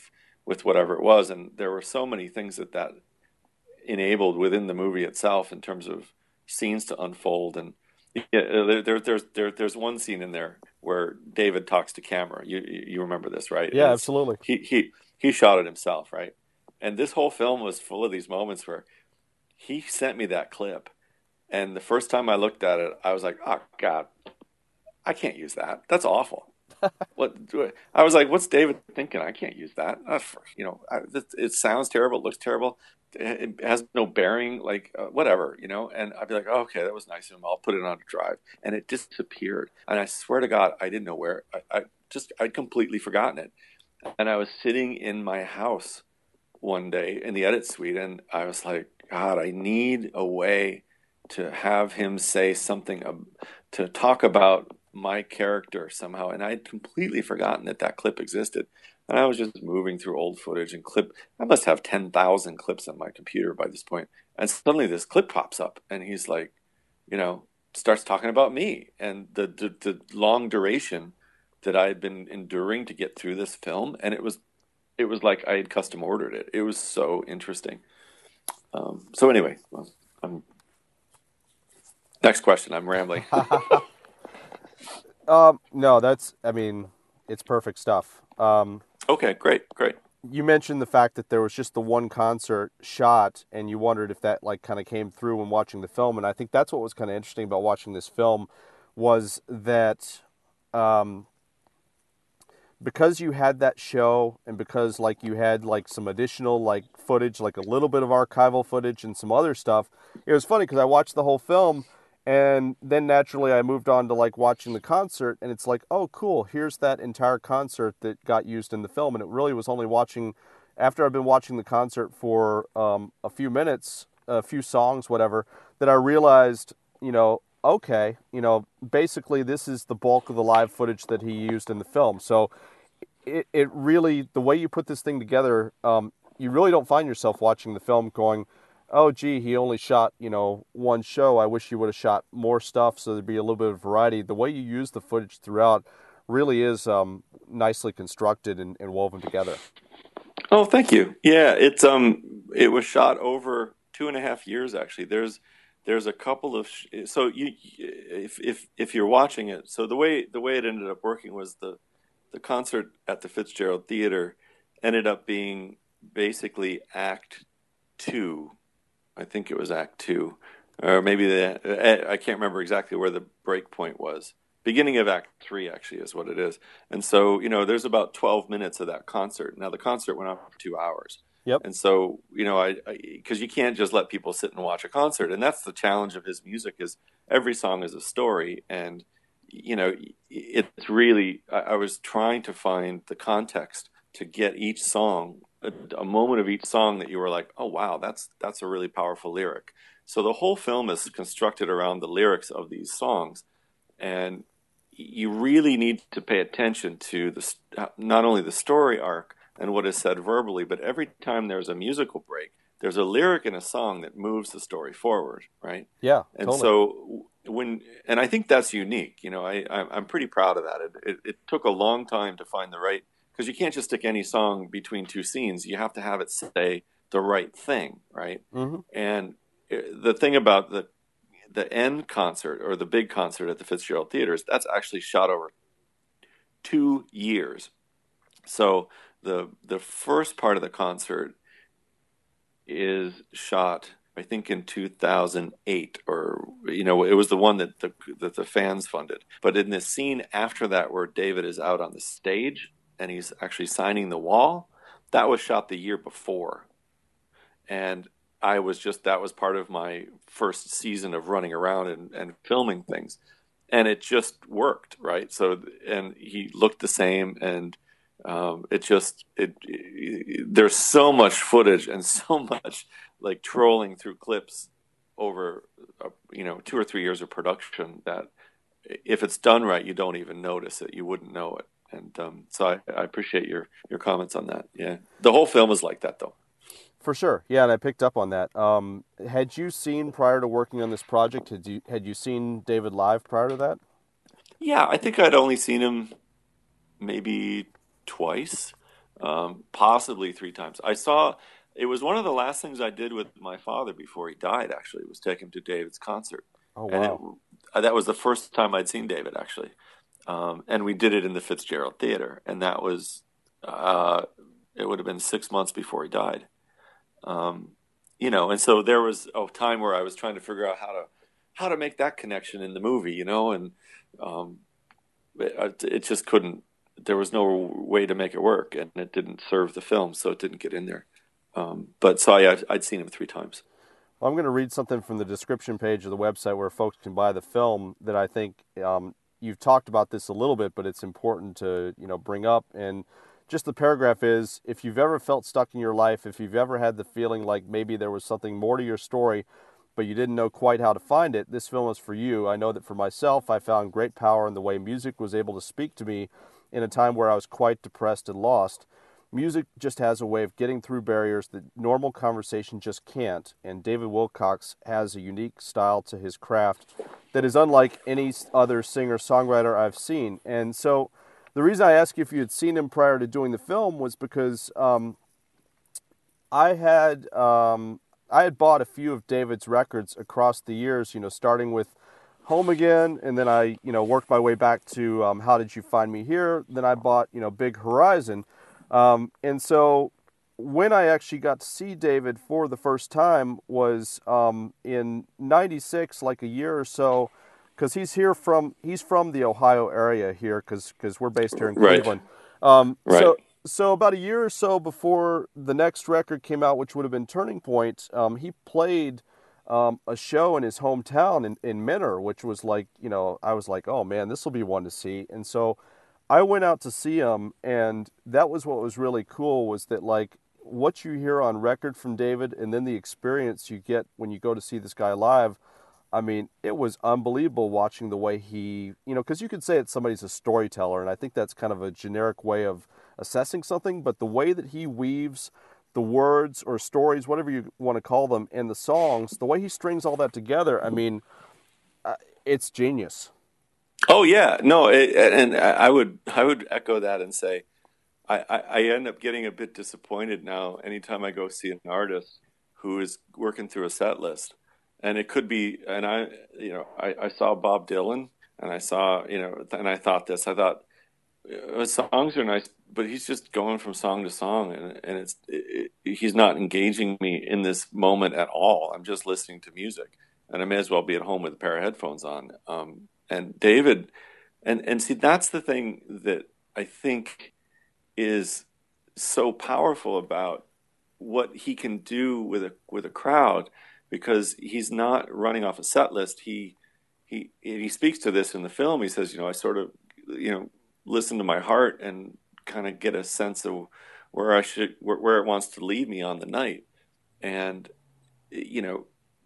with whatever it was. And there were so many things that that enabled within the movie itself in terms of scenes to unfold. And yeah, there, there's there, there's one scene in there where David talks to camera. You you remember this, right? Yeah, it's, absolutely. He he he shot it himself, right? And this whole film was full of these moments where he sent me that clip, and the first time I looked at it, I was like, "Oh God, I can't use that. That's awful." What I was like, "What's David thinking? I can't use that. That's, you know, I, it, it sounds terrible. It looks terrible. It has no bearing. Like uh, whatever, you know." And I'd be like, oh, "Okay, that was nice of him. I'll put it on a drive." And it disappeared. And I swear to God, I didn't know where. I, I just I'd completely forgotten it. And I was sitting in my house one day in the edit suite, and I was like, God, I need a way to have him say something, uh, to talk about my character somehow. And I'd completely forgotten that that clip existed. And I was just moving through old footage and clip. I must have ten thousand clips on my computer by this point. And suddenly this clip pops up, and he's like, you know, starts talking about me and the, the, the long duration that I had been enduring to get through this film. And it was, it was like I had custom ordered it. It was so interesting. Um, so anyway, well, I'm, next question. I'm rambling. um, no, that's, I mean, it's perfect stuff. Um, okay, great, great. You mentioned the fact that there was just the one concert shot, and you wondered if that like kind of came through when watching the film. And I think that's what was kind of interesting about watching this film was that, um, because you had that show, and because like you had like some additional like footage, like a little bit of archival footage and some other stuff, it was funny because I watched the whole film, and then naturally I moved on to like watching the concert, and it's like, oh cool, here's that entire concert that got used in the film. And it really was only watching, after I've been watching the concert for um, a few minutes, a few songs, whatever, that I realized, you know, okay, you know, basically this is the bulk of the live footage that he used in the film. So it, it really, the way you put this thing together, um, you really don't find yourself watching the film going, oh, gee, he only shot, you know, one show. I wish he would have shot more stuff so there'd be a little bit of variety. The way you use the footage throughout really is um, nicely constructed and, and woven together. Oh, thank you. Yeah, it's um, it was shot over two and a half years actually. There's there's a couple of sh- so you if if if you're watching it, so the way the way it ended up working was the the concert at the Fitzgerald Theater ended up being basically act two. I think it was act two, or maybe the I can't remember exactly where the break point was. Beginning of act three actually is what it is. And so, you know, there's about twelve minutes of that concert. Now the concert went on for two hours. Yep. And so, you know, I, because you can't just let people sit and watch a concert. And that's the challenge of his music is every song is a story. And, you know, it's really, I, I was trying to find the context to get each song, a, a moment of each song that you were like, oh, wow, that's, that's a really powerful lyric. So the whole film is constructed around the lyrics of these songs. And you really need to pay attention to the not only the story arc and what is said verbally, but every time there's a musical break, there's a lyric in a song that moves the story forward, right? Yeah, and totally. so when and I think that's unique. You know, I I'm pretty proud of that. It it, it took a long time to find the right, because you can't just stick any song between two scenes. You have to have it say the right thing, right? Mm-hmm. And the thing about the the end concert or the big concert at the Fitzgerald Theaters, that's actually shot over two years. So the the first part of the concert is shot, I think, in two thousand eight, or you know, it was the one that the that the fans funded. But in the scene after that, where David is out on the stage and he's actually signing the wall, that was shot the year before, and I was just, that was part of my first season of running around and, and filming things. And it just worked, right? So, and he looked the same, and um, it just, it, it, there's so much footage and so much like trolling through clips over, uh, you know, two or three years of production that if it's done right, you don't even notice it. You wouldn't know it. And um, so I, I appreciate your, your comments on that. Yeah. The whole film is like that though. For sure, yeah, and I picked up on that. Um, had you seen, prior to working on this project, had you had you seen David live prior to that? Yeah, I think I'd only seen him maybe twice. um, possibly three times. I saw, it was one of the last things I did with my father before he died, actually, was take him to David's concert. Oh, And wow. it, that was the first time I'd seen David, actually. Um, and we did it in the Fitzgerald Theater. And that was, uh, it would have been six months before he died. Um, you know, and so there was a time where I was trying to figure out how to, how to make that connection in the movie, you know, and um, it, it just couldn't, there was no way to make it work, and it didn't serve the film, so it didn't get in there. Um, but so I, I'd seen him three times. Well, I'm going to read something from the description page of the website where folks can buy the film that I think um, you've talked about this a little bit, but it's important to, you know, bring up. And just the paragraph is, if you've ever felt stuck in your life, if you've ever had the feeling like maybe there was something more to your story, but you didn't know quite how to find it, this film is for you. I know that for myself, I found great power in the way music was able to speak to me in a time where I was quite depressed and lost. Music just has a way of getting through barriers that normal conversation just can't, and David Wilcox has a unique style to his craft that is unlike any other singer-songwriter I've seen. And so the reason I asked you if you had seen him prior to doing the film was because um, I had um, I had bought a few of David's records across the years, you know, starting with Home Again, and then I, you know, worked my way back to um, How Did You Find Me Here? Then I bought, you know, Big Horizon. Um, and so when I actually got to see David for the first time was um, in ninety-six, like a year or so, because he's here from, he's from the Ohio area here, because because we're based here in Right. Cleveland. Um, Right. So so about a year or so before the next record came out, which would have been Turning Point, um, he played um, a show in his hometown in, in Menor, which was like, you know, I was like, oh man, this will be one to see. And so I went out to see him, and that was what was really cool, was that like what you hear on record from David and then the experience you get when you go to see this guy live. I mean, it was unbelievable watching the way he, you know, because you could say that somebody's a storyteller, and I think that's kind of a generic way of assessing something, but the way that he weaves the words or stories, whatever you want to call them, and the songs, the way he strings all that together, I mean, uh, it's genius. Oh yeah, no, it, and I would I would echo that and say I, I, I end up getting a bit disappointed now anytime I go see an artist who is working through a set list, and it could be, and I you know I, I saw Bob Dylan, and I saw you know and I thought this I thought his songs are nice, but he's just going from song to song, and and it's it, it, he's not engaging me in this moment at all. I'm just listening to music, and I may as well be at home with a pair of headphones on. Um, and David, and and see, that's the thing that I think is so powerful about what he can do with a with a crowd, because he's not running off a set list. He he he speaks to this in the film. He says, you know, I sort of you know. listen to my heart and kind of get a sense of where I should, where, where it wants to lead me on the night. And, you know,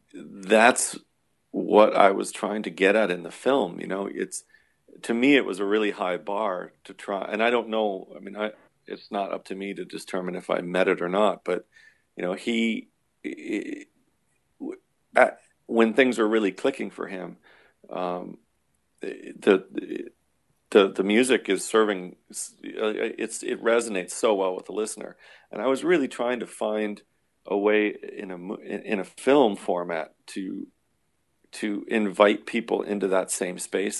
that's what I was trying to get at in the film. You know, it's, to me, it was a really high bar to try. And I don't know, I mean, I, it's not up to me to determine if I met it or not, but, you know, he, he at, when things are really clicking for him, um, the, the The the music is serving, it's it resonates so well with the listener, and I was really trying to find a way in a in a film format to to invite people into that same space,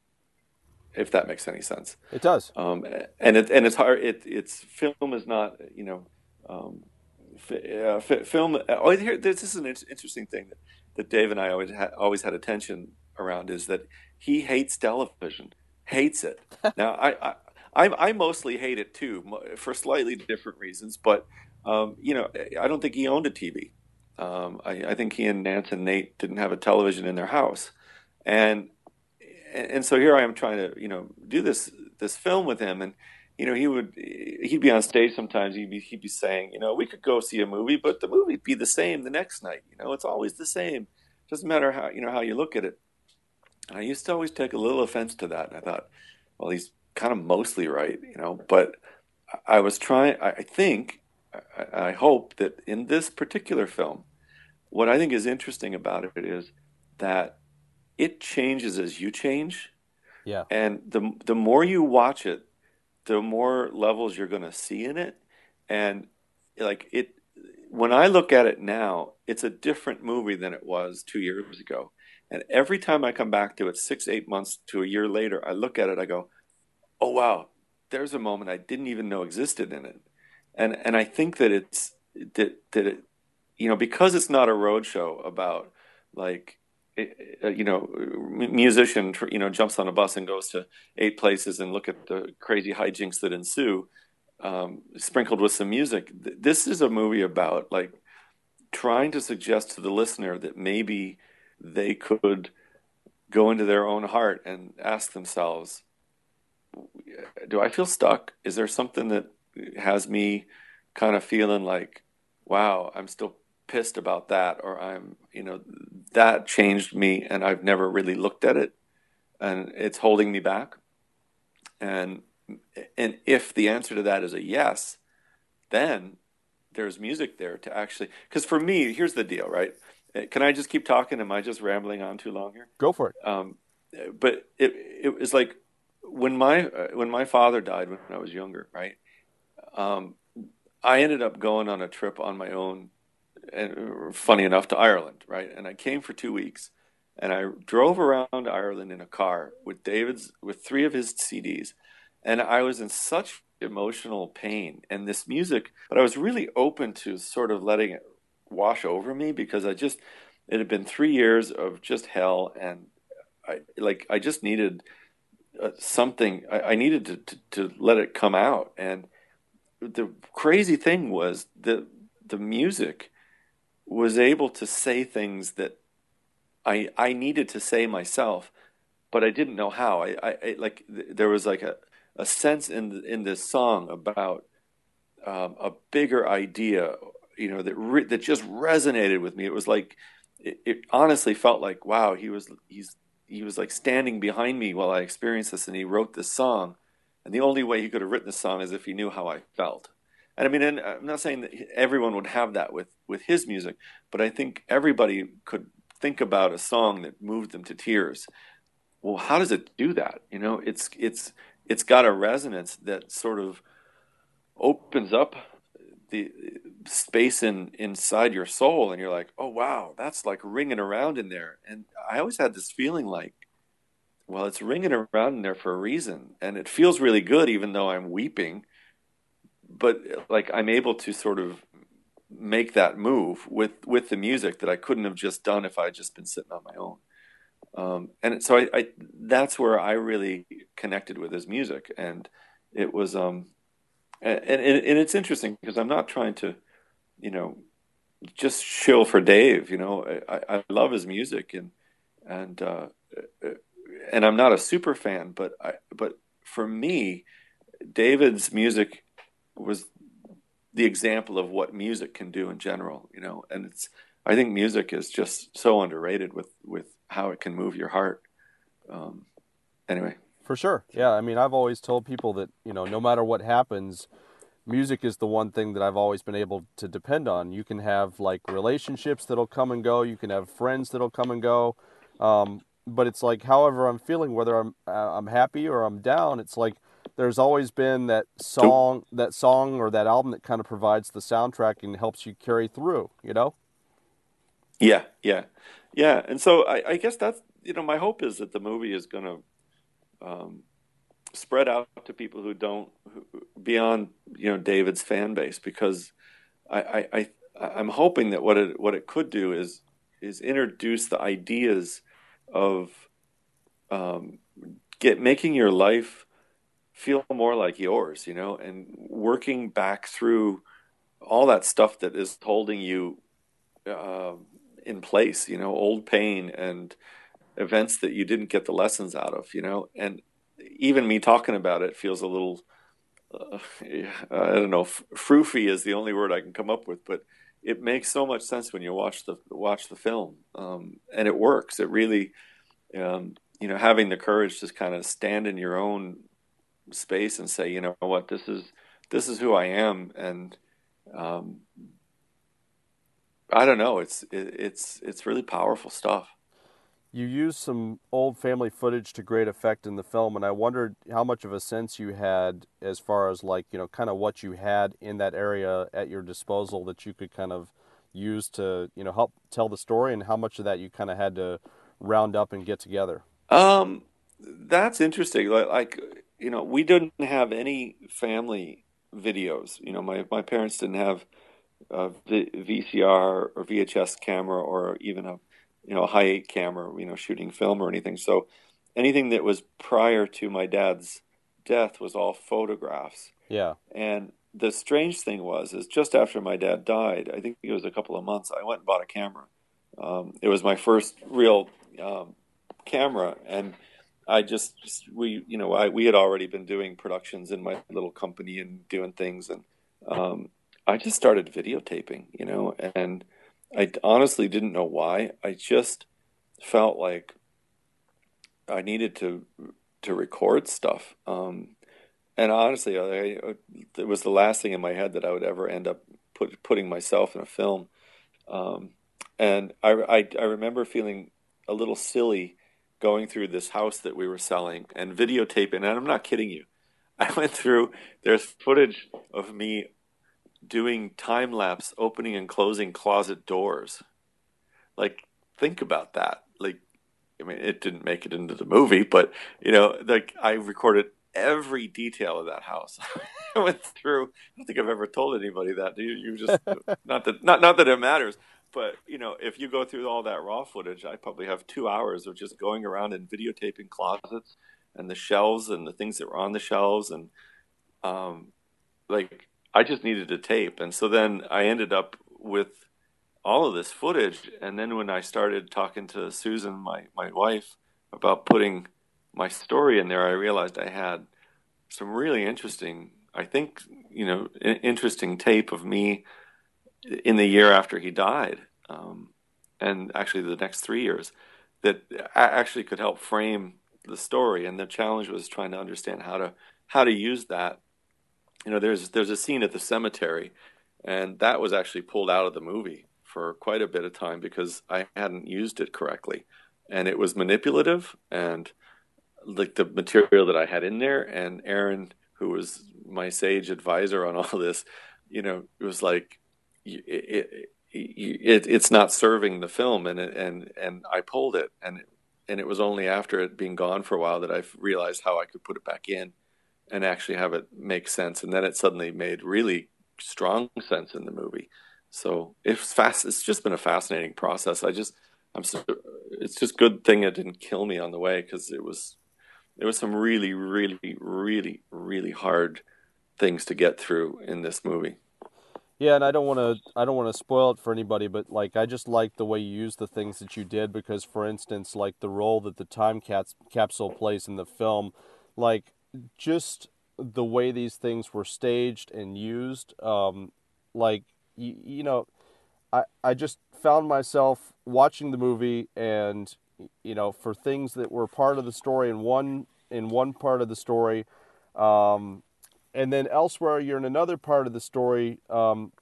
if that makes any sense. It does. Um, and it and it's hard. It it's film is not you know, um, uh, film. Oh, here this is an interesting thing that, that Dave and I always had always had a tension around, is that he hates television. Hates it. Now, I, I I mostly hate it too, for slightly different reasons. But um, you know, I don't think he owned a T V. Um, I, I think he and Nance and Nate didn't have a television in their house, and and so here I am trying to you know do this this film with him, and you know he would he'd be on stage sometimes. He'd be he'd be saying, you know, we could go see a movie, but the movie'd be the same the next night. You know, it's always the same. Doesn't matter how you know how you look at it. And I used to always take a little offense to that. And I thought, well, he's kind of mostly right, you know. But I was trying, I think, I hope that in this particular film, what I think is interesting about it is that it changes as you change. Yeah. And the the more you watch it, the more levels you're going to see in it. And like it, when I look at it now, it's a different movie than it was two years ago. And every time I come back to it, six, eight months to a year later, I look at it, I go, oh, wow, there's a moment I didn't even know existed in it. And and I think that it's, that, that it, you know, because it's not a roadshow about like, you know, musician, you know, jumps on a bus and goes to eight places and look at the crazy hijinks that ensue, um, sprinkled with some music. This is a movie about like trying to suggest to the listener that maybe they could go into their own heart and ask themselves, do I feel stuck? Is there something that has me kind of feeling like, wow, I'm still pissed about that, or I'm, you know, that changed me and I've never really looked at it and it's holding me back. And and if the answer to that is a yes, then there's music there to actually, because for me, here's the deal, right? Can I just keep talking? Am I just rambling on too long here? Go for it. Um, but it it was like when my when my father died when I was younger, right? Um, I ended up going on a trip on my own, and funny enough, to Ireland, right? And I came for two weeks, and I drove around Ireland in a car with David's, with three of his C Ds, and I was in such emotional pain and this music, but I was really open to sort of letting it wash over me because I just, it had been three years of just hell, and I like I just needed uh, something. I, I needed to, to to let it come out, and the crazy thing was that the music was able to say things that I I needed to say myself, but I didn't know how. I, I, I like there was like a, a sense in in this song about um, a bigger idea, you know, that re- that just resonated with me. It was like it, it honestly felt like, wow, he was he's he was like standing behind me while I experienced this, and he wrote this song. And the only way he could have written the song is if he knew how I felt. And I mean, and I'm not saying that everyone would have that with, with his music, but I think everybody could think about a song that moved them to tears. Well, how does it do that? You know, it's it's it's got a resonance that sort of opens up the space in inside your soul, and you're like, oh wow, that's like ringing around in there. And I always had this feeling like, well, it's ringing around in there for a reason, and it feels really good, even though I'm weeping. But like I'm able to sort of make that move with with the music that I couldn't have just done if I had just been sitting on my own. Um, and so I, I, that's where I really connected with his music, and it was, um, and and, and it's interesting because I'm not trying to, you know, just shill for Dave. You know, I, I love his music, and and. Uh, And I'm not a super fan, but I, but for me, David's music was the example of what music can do in general, you know. And it's, I think music is just so underrated with, with how it can move your heart. Um, anyway. For sure. Yeah. I mean, I've always told people that, you know, no matter what happens, music is the one thing that I've always been able to depend on. You can have like relationships that'll come and go. You can have friends that'll come and go. Um, but it's like, however I'm feeling, whether I'm, uh, I'm happy or I'm down, it's like, there's always been that song, that song or that album that kind of provides the soundtrack and helps you carry through, you know? Yeah. Yeah. Yeah. And so I, I guess that's, you know, my hope is that the movie is going to, um, spread out to people who don't, who, beyond, you know, David's fan base, because I, I, I I'm hoping that what it, what it could do is, is introduce the ideas of, um, get, making your life feel more like yours, you know, and working back through all that stuff that is holding you, uh, in place, you know, old pain and events that you didn't get the lessons out of, you know, and even me talking about it feels a little, uh, I don't know, froofy is the only word I can come up with, but it makes so much sense when you watch the watch the film, um, and it works. It really, um, you know, having the courage to kind of stand in your own space and say, you know what, this is this is who I am, and um, I don't know, it's it, it's it's really powerful stuff. you used some old family footage to great effect in the film, and I wondered how much of a sense you had as far as, like, you know, kind of what you had in that area at your disposal that you could kind of use to, you know, help tell the story, and how much of that you kind of had to round up and get together. Um, that's interesting. Like, like, you know, we didn't have any family videos. You know, my, my parents didn't have a V C R or V H S camera or even a, you know, a high eight camera, you know, shooting film or anything. So anything that was prior to my dad's death was all photographs. Yeah. And the strange thing was, is just after my dad died, I think it was a couple of months, I went and bought a camera. Um, it was my first real um, camera, and I just, we, you know, I, we had already been doing productions in my little company and doing things, and um, I just started videotaping, you know, and I honestly didn't know why. I just felt like I needed to to record stuff. Um, and honestly, I, it was the last thing in my head that I would ever end up put, putting myself in a film. Um, and I, I, I remember feeling a little silly going through this house that we were selling and videotaping. And I'm not kidding you. I went through, there's footage of me doing time lapse opening and closing closet doors. Like, think about that. Like, I mean, it didn't make it into the movie, but, you know, like, I recorded every detail of that house. I went through, I don't think I've ever told anybody that. You, you just, not that, not, not that it matters, but, you know, if you go through all that raw footage, I probably have two hours of just going around and videotaping closets and the shelves and the things that were on the shelves. And, um, like, I just needed a tape. And so then I ended up with all of this footage. And then when I started talking to Susan, my, my wife, about putting my story in there, I realized I had some really interesting, I think, you know, interesting tape of me in the year after he died. Um, and actually the next three years that actually could help frame the story. And the challenge was trying to understand how to, how to use that. You know, there's, there's a scene at the cemetery, and that was actually pulled out of the movie for quite a bit of time because I hadn't used it correctly, and it was manipulative, and like the material that I had in there, and Aaron, who was my sage advisor on all this, you know, it was like, it, it, it it's not serving the film, and and and I pulled it, and and it was only after it being gone for a while that I realized how I could put it back in and actually have it make sense, and then it suddenly made really strong sense in the movie. So it's fast. It's just been a fascinating process. I just, I'm. So, it's just good thing it didn't kill me on the way, because it was, it was some really, really, really, really hard things to get through in this movie. Yeah, and I don't want to, I don't want to spoil it for anybody, but like, I just like the way you used the things that you did, because, for instance, like the role that the time caps, capsule plays in the film, like just the way these things were staged and used, um, like. You, you know, I, I just found myself watching the movie, and, you know, for things that were part of the story in one in one part of the story, um, and then elsewhere you're in another part of the story, um,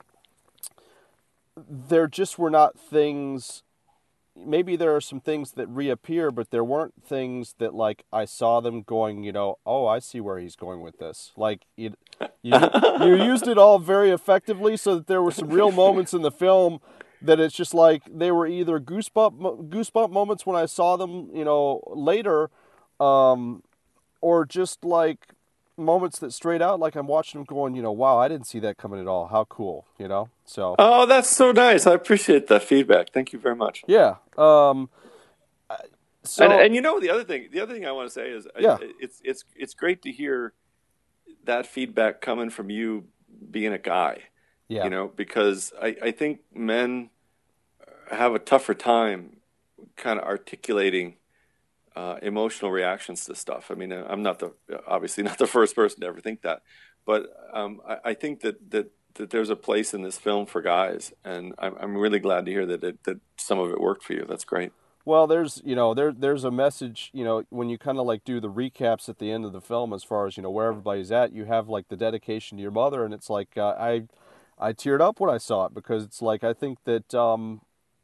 there just were not things. Maybe there are some things that reappear, but there weren't things that, like, I saw them going, you know, oh, I see where he's going with this. Like, it, you, you used it all very effectively, so that there were some real moments in the film that it's just like they were either goosebump goosebump moments when I saw them, you know, later, um, or just like moments that straight out, like I'm watching them going, you know, wow, I didn't see that coming at all. How cool, you know? So. Oh, that's so nice. I appreciate that feedback. Thank you very much. Yeah. Um, so, and, and you know, the other thing, the other thing I want to say is, yeah. it's it's it's great to hear that feedback coming from you being a guy. Yeah. You know, because I, I think men have a tougher time kind of articulating Uh, emotional reactions to stuff. I mean, I'm not the obviously not the first person to ever think that, but um, I, I think that, that that there's a place in this film for guys, and I'm, I'm really glad to hear that it, that some of it worked for you. That's great. Well, there's you know there there's a message, you know, when you kind of like do the recaps at the end of the film, as far as, you know, where everybody's at. You have like the dedication to your mother, and it's like uh, I I teared up when I saw it, because it's like I think that um, you know,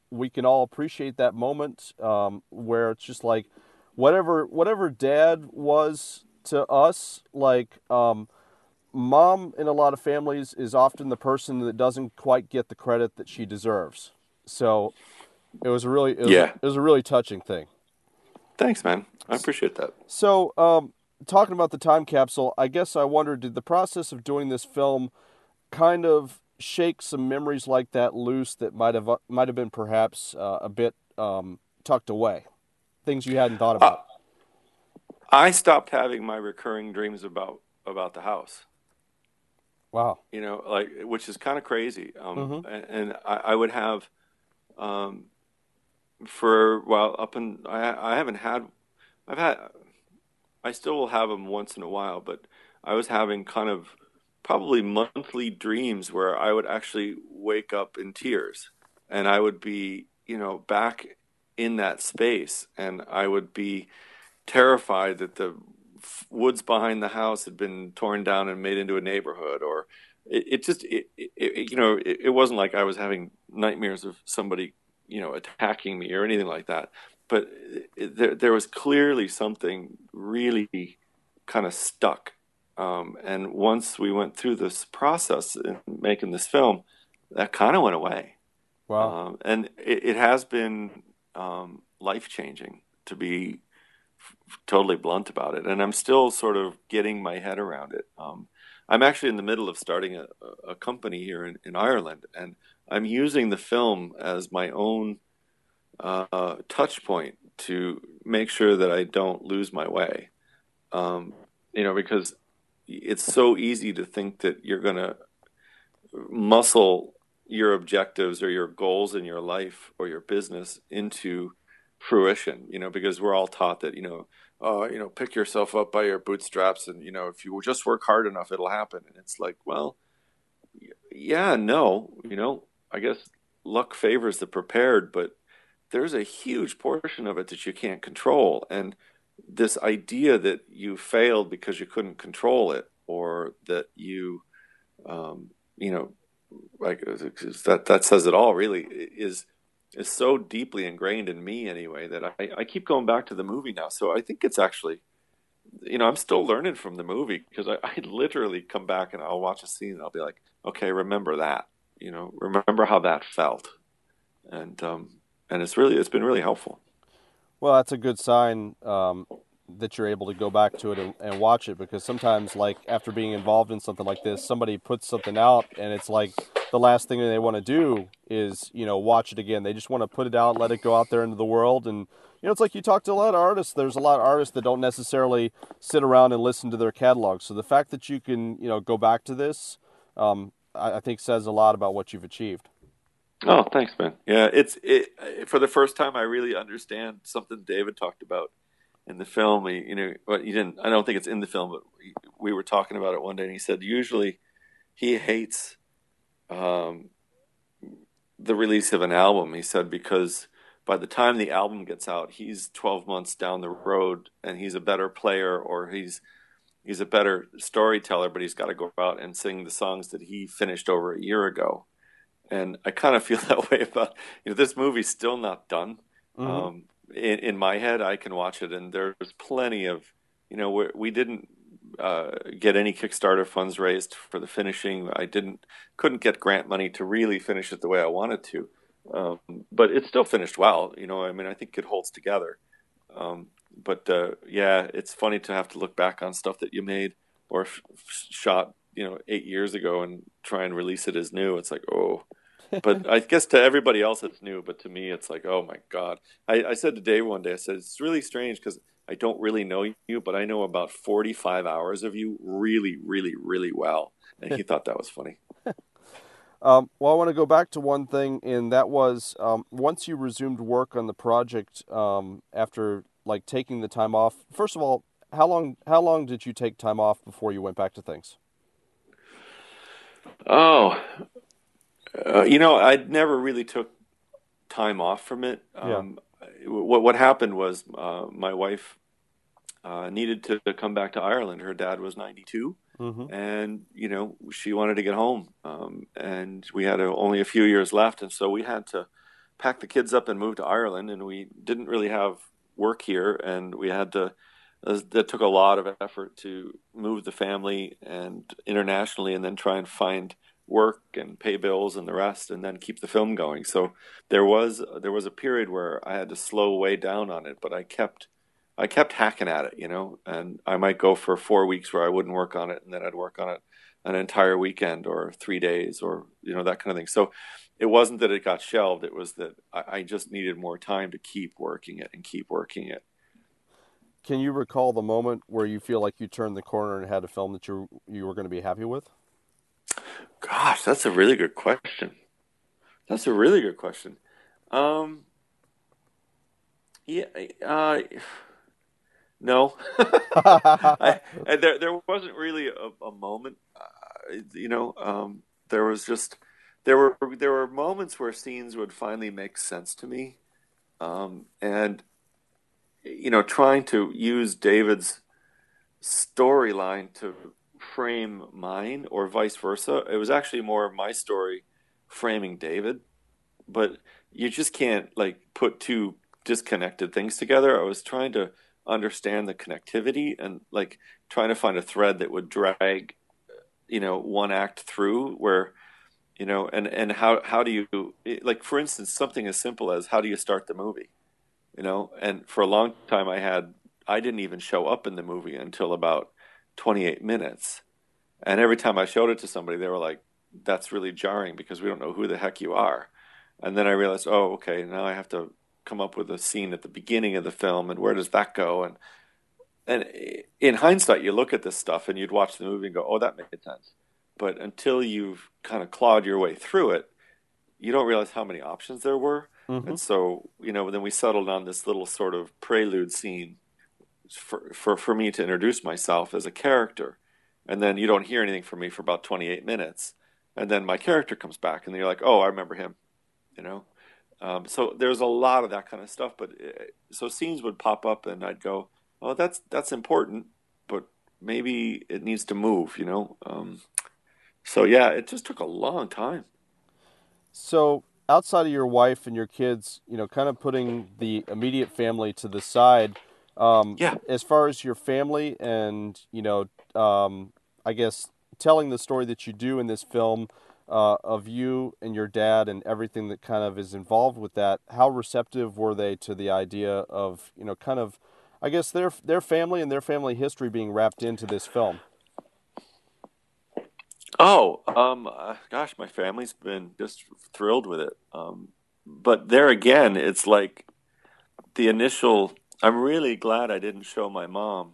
we can all appreciate that moment um, where it's just like whatever whatever dad was to us, like um, mom in a lot of families is often the person that doesn't quite get the credit that she deserves. So it was a really it was, Yeah. it was a really touching thing. Thanks, man. I appreciate that. So, um, talking about the time capsule, I guess I wondered, did the process of doing this film kind of shake some memories like that loose that might have might have been perhaps uh, a bit um, tucked away, things you hadn't thought about? Uh, I stopped having my recurring dreams about about the house. Wow. You know, like, which is kind of crazy. Um, mm-hmm. And, and I, I would have, um, for well, up and I I haven't had, I've had, I still will have them once in a while, but I was having kind of probably monthly dreams where I would actually wake up in tears, and I would be, you know, back in that space, and I would be terrified that the woods behind the house had been torn down and made into a neighborhood, or it, it just, it, it, you know, it, it wasn't like I was having nightmares of somebody, you know, attacking me or anything like that. But it, there, there was clearly something really kind of stuck. Um, and once we went through this process in making this film, that kind of went away. Wow. Um, and it, it has been um, life-changing, to be f- totally blunt about it. And I'm still sort of getting my head around it. Um, I'm actually in the middle of starting a, a company here in, in Ireland, and I'm using the film as my own uh, touch point to make sure that I don't lose my way. Um, you know, because it's so easy to think that you're going to muscle your objectives or your goals in your life or your business into fruition, you know, because we're all taught that, you know, uh, you know, pick yourself up by your bootstraps, and, you know, if you just work hard enough, it'll happen. And it's like, well, yeah, no, you know, I guess luck favors the prepared, but there's a huge portion of it that you can't control. And this idea that you failed because you couldn't control it, or that you, um, you know, like that, that says it all, really, is is so deeply ingrained in me anyway, that I, I keep going back to the movie now. So I think it's actually, you know, I'm still learning from the movie, because I, I literally come back and I'll watch a scene and I'll be like, okay, remember that, you know, remember how that felt. And, um, and it's really, it's been really helpful. Well, that's a good sign um, that you're able to go back to it and, and watch it, because sometimes, like, after being involved in something like this, somebody puts something out and it's like the last thing they want to do is, you know, watch it again. They just want to put it out, let it go out there into the world. And, you know, it's like you talk to a lot of artists. There's a lot of artists that don't necessarily sit around and listen to their catalog. So the fact that you can, you know, go back to this, um, I, I think says a lot about what you've achieved. Oh, thanks, man. Yeah, it's it, for the first time I really understand something David talked about in the film. He, you know, well, he didn't. I don't think it's in the film, but we, we were talking about it one day, and he said usually he hates um, the release of an album. He said because by the time the album gets out, he's twelve months down the road, and he's a better player, or he's he's a better storyteller, but he's got to go out and sing the songs that he finished over a year ago. And I kind of feel that way about, you know, this movie's still not done. Mm-hmm. Um, in, in my head, I can watch it, and there's plenty of, you know, we, we didn't uh, get any Kickstarter funds raised for the finishing. I didn't, couldn't get grant money to really finish it the way I wanted to. Um, but it's still finished well. You know, I mean, I think it holds together. Um, but uh, yeah, it's funny to have to look back on stuff that you made or f- shot, you know, eight years ago and try and release it as new. It's like, oh. But I guess to everybody else it's new, but to me it's like, oh my God. I, I said to Dave one day, I said, it's really strange because I don't really know you, but I know about forty-five hours of you really, really, really well. And he thought that was funny. Um, well, I want to go back to one thing, and that was um, once you resumed work on the project um, after like taking the time off. First of all, how long how long did you take time off before you went back to things? Oh, uh, you know, I never really took time off from it. Um, yeah. What what happened was uh, my wife uh, needed to come back to Ireland. Her dad was ninety-two. Mm-hmm. And, you know, she wanted to get home. Um, and we had a, only a few years left. And so we had to packed the kids up and moved to Ireland, and we didn't really have work here, and we had to. That took a lot of effort to move the family and internationally, and then try and find work and pay bills and the rest, and then keep the film going. So there was there was a period where I had to slow way down on it, but I kept I kept hacking at it, you know. And I might go for four weeks where I wouldn't work on it, and then I'd work on it an entire weekend or three days, or you know, that kind of thing. So it wasn't that it got shelved; it was that I, I just needed more time to keep working it and keep working it. Can you recall the moment where you feel like you turned the corner and had a film that you you were going to be happy with? Gosh, that's a really good question. That's a really good question. Um, yeah, uh, no, I, I, there there wasn't really a, a moment. Uh, you know, um, there was just there were there were moments where scenes would finally make sense to me, um, and you know, trying to use David's storyline to frame mine or vice versa. It was actually more my story framing David, but you just can't like put two disconnected things together. I was trying to understand the connectivity and like trying to find a thread that would drag, you know, one act through where, you know, and, and how, how do you, like, for instance, something as simple as how do you start the movie? You know, and for a long time I had, I didn't even show up in the movie until about twenty-eight minutes. And every time I showed it to somebody, they were like, that's really jarring because we don't know who the heck you are. And then I realized, oh, okay, now I have to come up with a scene at the beginning of the film, and where does that go? And and in hindsight, you look at this stuff and you'd watch the movie and go, oh, that made sense. But until you've kind of clawed your way through it, you don't realize how many options there were. Mm-hmm. And so, you know, then we settled on this little sort of prelude scene for, for, for me to introduce myself as a character. And then you don't hear anything from me for about twenty-eight minutes. And then my character comes back and you're like, oh, I remember him, you know? Um, so there's a lot of that kind of stuff. But it, so scenes would pop up and I'd go, oh, that's, that's important, but maybe it needs to move, you know? Um, so yeah, it just took a long time. So outside of your wife and your kids, you know, kind of putting the immediate family to the side, um, yeah. as far as your family and, you know, um, I guess telling the story that you do in this film uh, of you and your dad and everything that kind of is involved with that, how receptive were they to the idea of, you know, kind of, I guess, their their family and their family history being wrapped into this film? Oh, um, uh, gosh, my family's been just thrilled with it. Um, but there again, it's like the initial, I'm really glad I didn't show my mom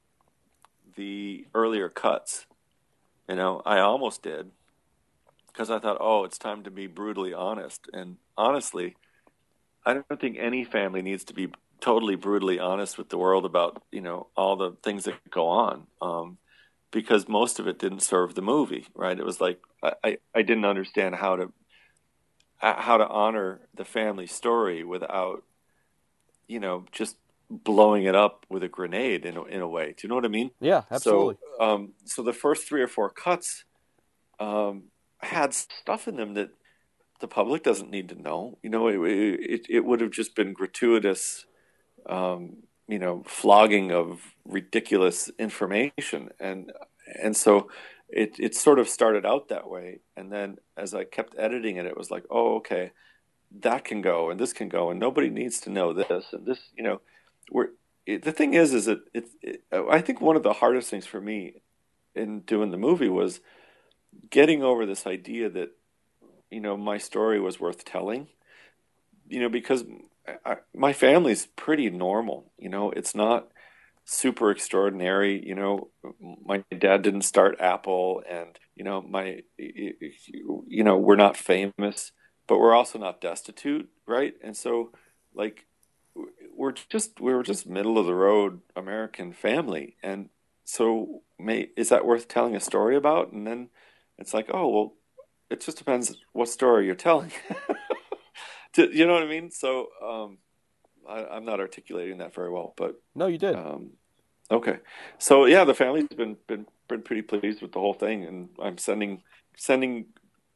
the earlier cuts. You know, I almost did because I thought, oh, it's time to be brutally honest. And honestly, I don't think any family needs to be totally brutally honest with the world about, you know, all the things that go on. Um, because most of it didn't serve the movie, right? It was like I, I didn't understand how to how to honor the family story without, you know, just blowing it up with a grenade in a, in a way. Do you know what I mean? Yeah, absolutely. So, um, so the first three or four cuts um, had stuff in them that the public doesn't need to know. You know, it it, it would have just been gratuitous, um, you know, flogging of ridiculous information. And and so it, it sort of started out that way. And then as I kept editing it, it was like, oh, okay, that can go and this can go. And nobody needs to know this. And this, you know, we're, it, the thing is, is that it, it, I think one of the hardest things for me in doing the movie was getting over this idea that, you know, my story was worth telling, you know, because I, my family's pretty normal, you know, it's not super extraordinary. You know, my dad didn't start Apple and, you know, my, you know, we're not famous, but we're also not destitute. Right. And so like, we're just, we were just middle of the road American family. And so may, is that worth telling a story about? And then it's like, oh, well, it just depends what story you're telling. You know what I mean? So um, I, I'm not articulating that very well, but no, you did. Um, okay, so yeah, the family's been been been pretty pleased with the whole thing, and I'm sending sending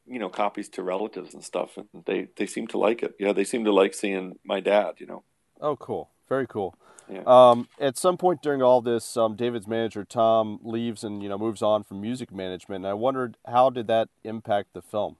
you know, copies to relatives and stuff, and they, they seem to like it. Yeah, they seem to like seeing my dad, you know. Oh, cool. Very cool. Yeah. Um, at some point during all this, um, David's manager, Tom, leaves and, you know, moves on from music management. And I wondered, how did that impact the film?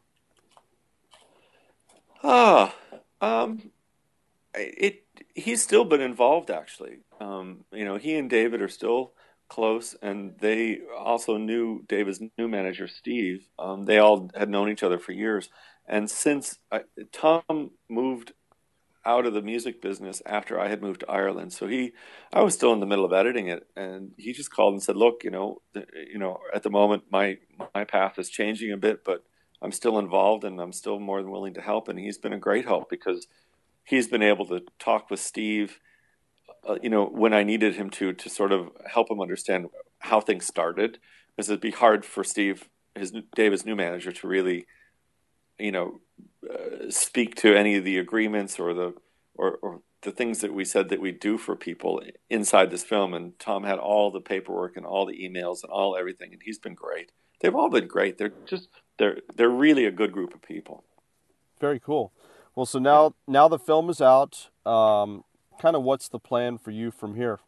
Ah, um, it, he's still been involved, actually. Um, you know, he and David are still close, and they also knew David's new manager, Steve. Um, they all had known each other for years. And since I, Tom moved out of the music business after I had moved to Ireland, so he, I was still in the middle of editing it, and he just called and said, "Look, you know, the, you know, at the moment my my path is changing a bit, but I'm still involved, and I'm still more than willing to help." And he's been a great help because he's been able to talk with Steve, uh, you know, when I needed him to, to sort of help him understand how things started, because it'd be hard for Steve, his David's new manager, to really, you know, uh, speak to any of the agreements or the or, or the things that we said that we do for people inside this film. And Tom had all the paperwork and all the emails and all everything, and he's been great. They've all been great. They're just they're they're really a good group of people. Very cool. Well, so now now the film is out. Um, kind of what's the plan for you from here?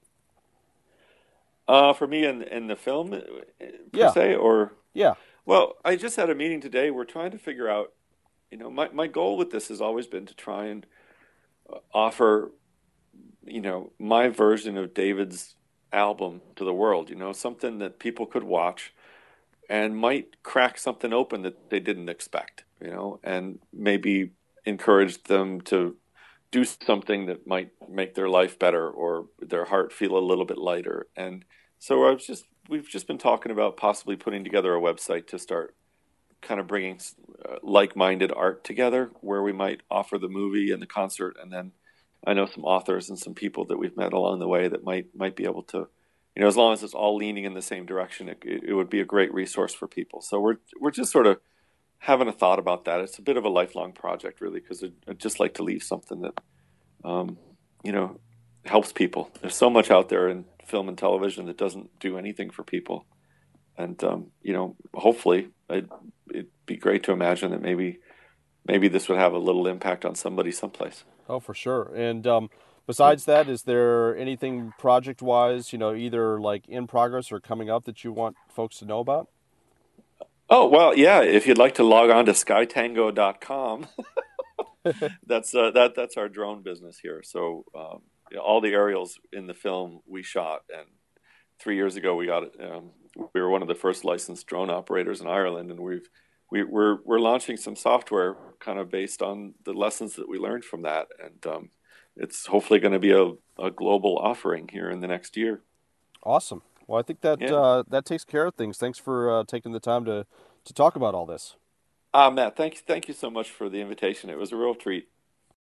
Uh, for me in in the film per Yeah. se, or Yeah. well, I just had a meeting today. We're trying to figure out. You know, my my goal with this has always been to try and uh, offer, you know, my version of David's album to the world. You know, something that people could watch and might crack something open that they didn't expect. You know, and maybe encourage them to do something that might make their life better or their heart feel a little bit lighter. And so I was just we've just been talking about possibly putting together a website to start kind of bringing uh, like-minded art together, where we might offer the movie and the concert, and then I know some authors and some people that we've met along the way that might might be able to, you know, as long as it's all leaning in the same direction, it, it would be a great resource for people. So we're we're just sort of having a thought about that. It's a bit of a lifelong project, really, because I'd just like to leave something that, um, you know, helps people. There's so much out there in film and television that doesn't do anything for people. And, um, you know, hopefully I'd, it'd be great to imagine that maybe maybe this would have a little impact on somebody someplace. Oh, for sure. And um, besides that, is there anything project-wise, you know, either like in progress or coming up that you want folks to know about? Oh, well, yeah, if you'd like to log on to skytango dot com, that's uh, that that's our drone business here. So um, you know, all the aerials in the film we shot, and three years ago we got um, we were one of the first licensed drone operators in Ireland, and we've we, we're we're launching some software kind of based on the lessons that we learned from that, and um, it's hopefully going to be a, a global offering here in the next year. Awesome. Well, I think that Yeah. uh, that takes care of things. Thanks for uh, taking the time to, to talk about all this. Ah, Matt, thank you, thank you so much for the invitation. It was a real treat.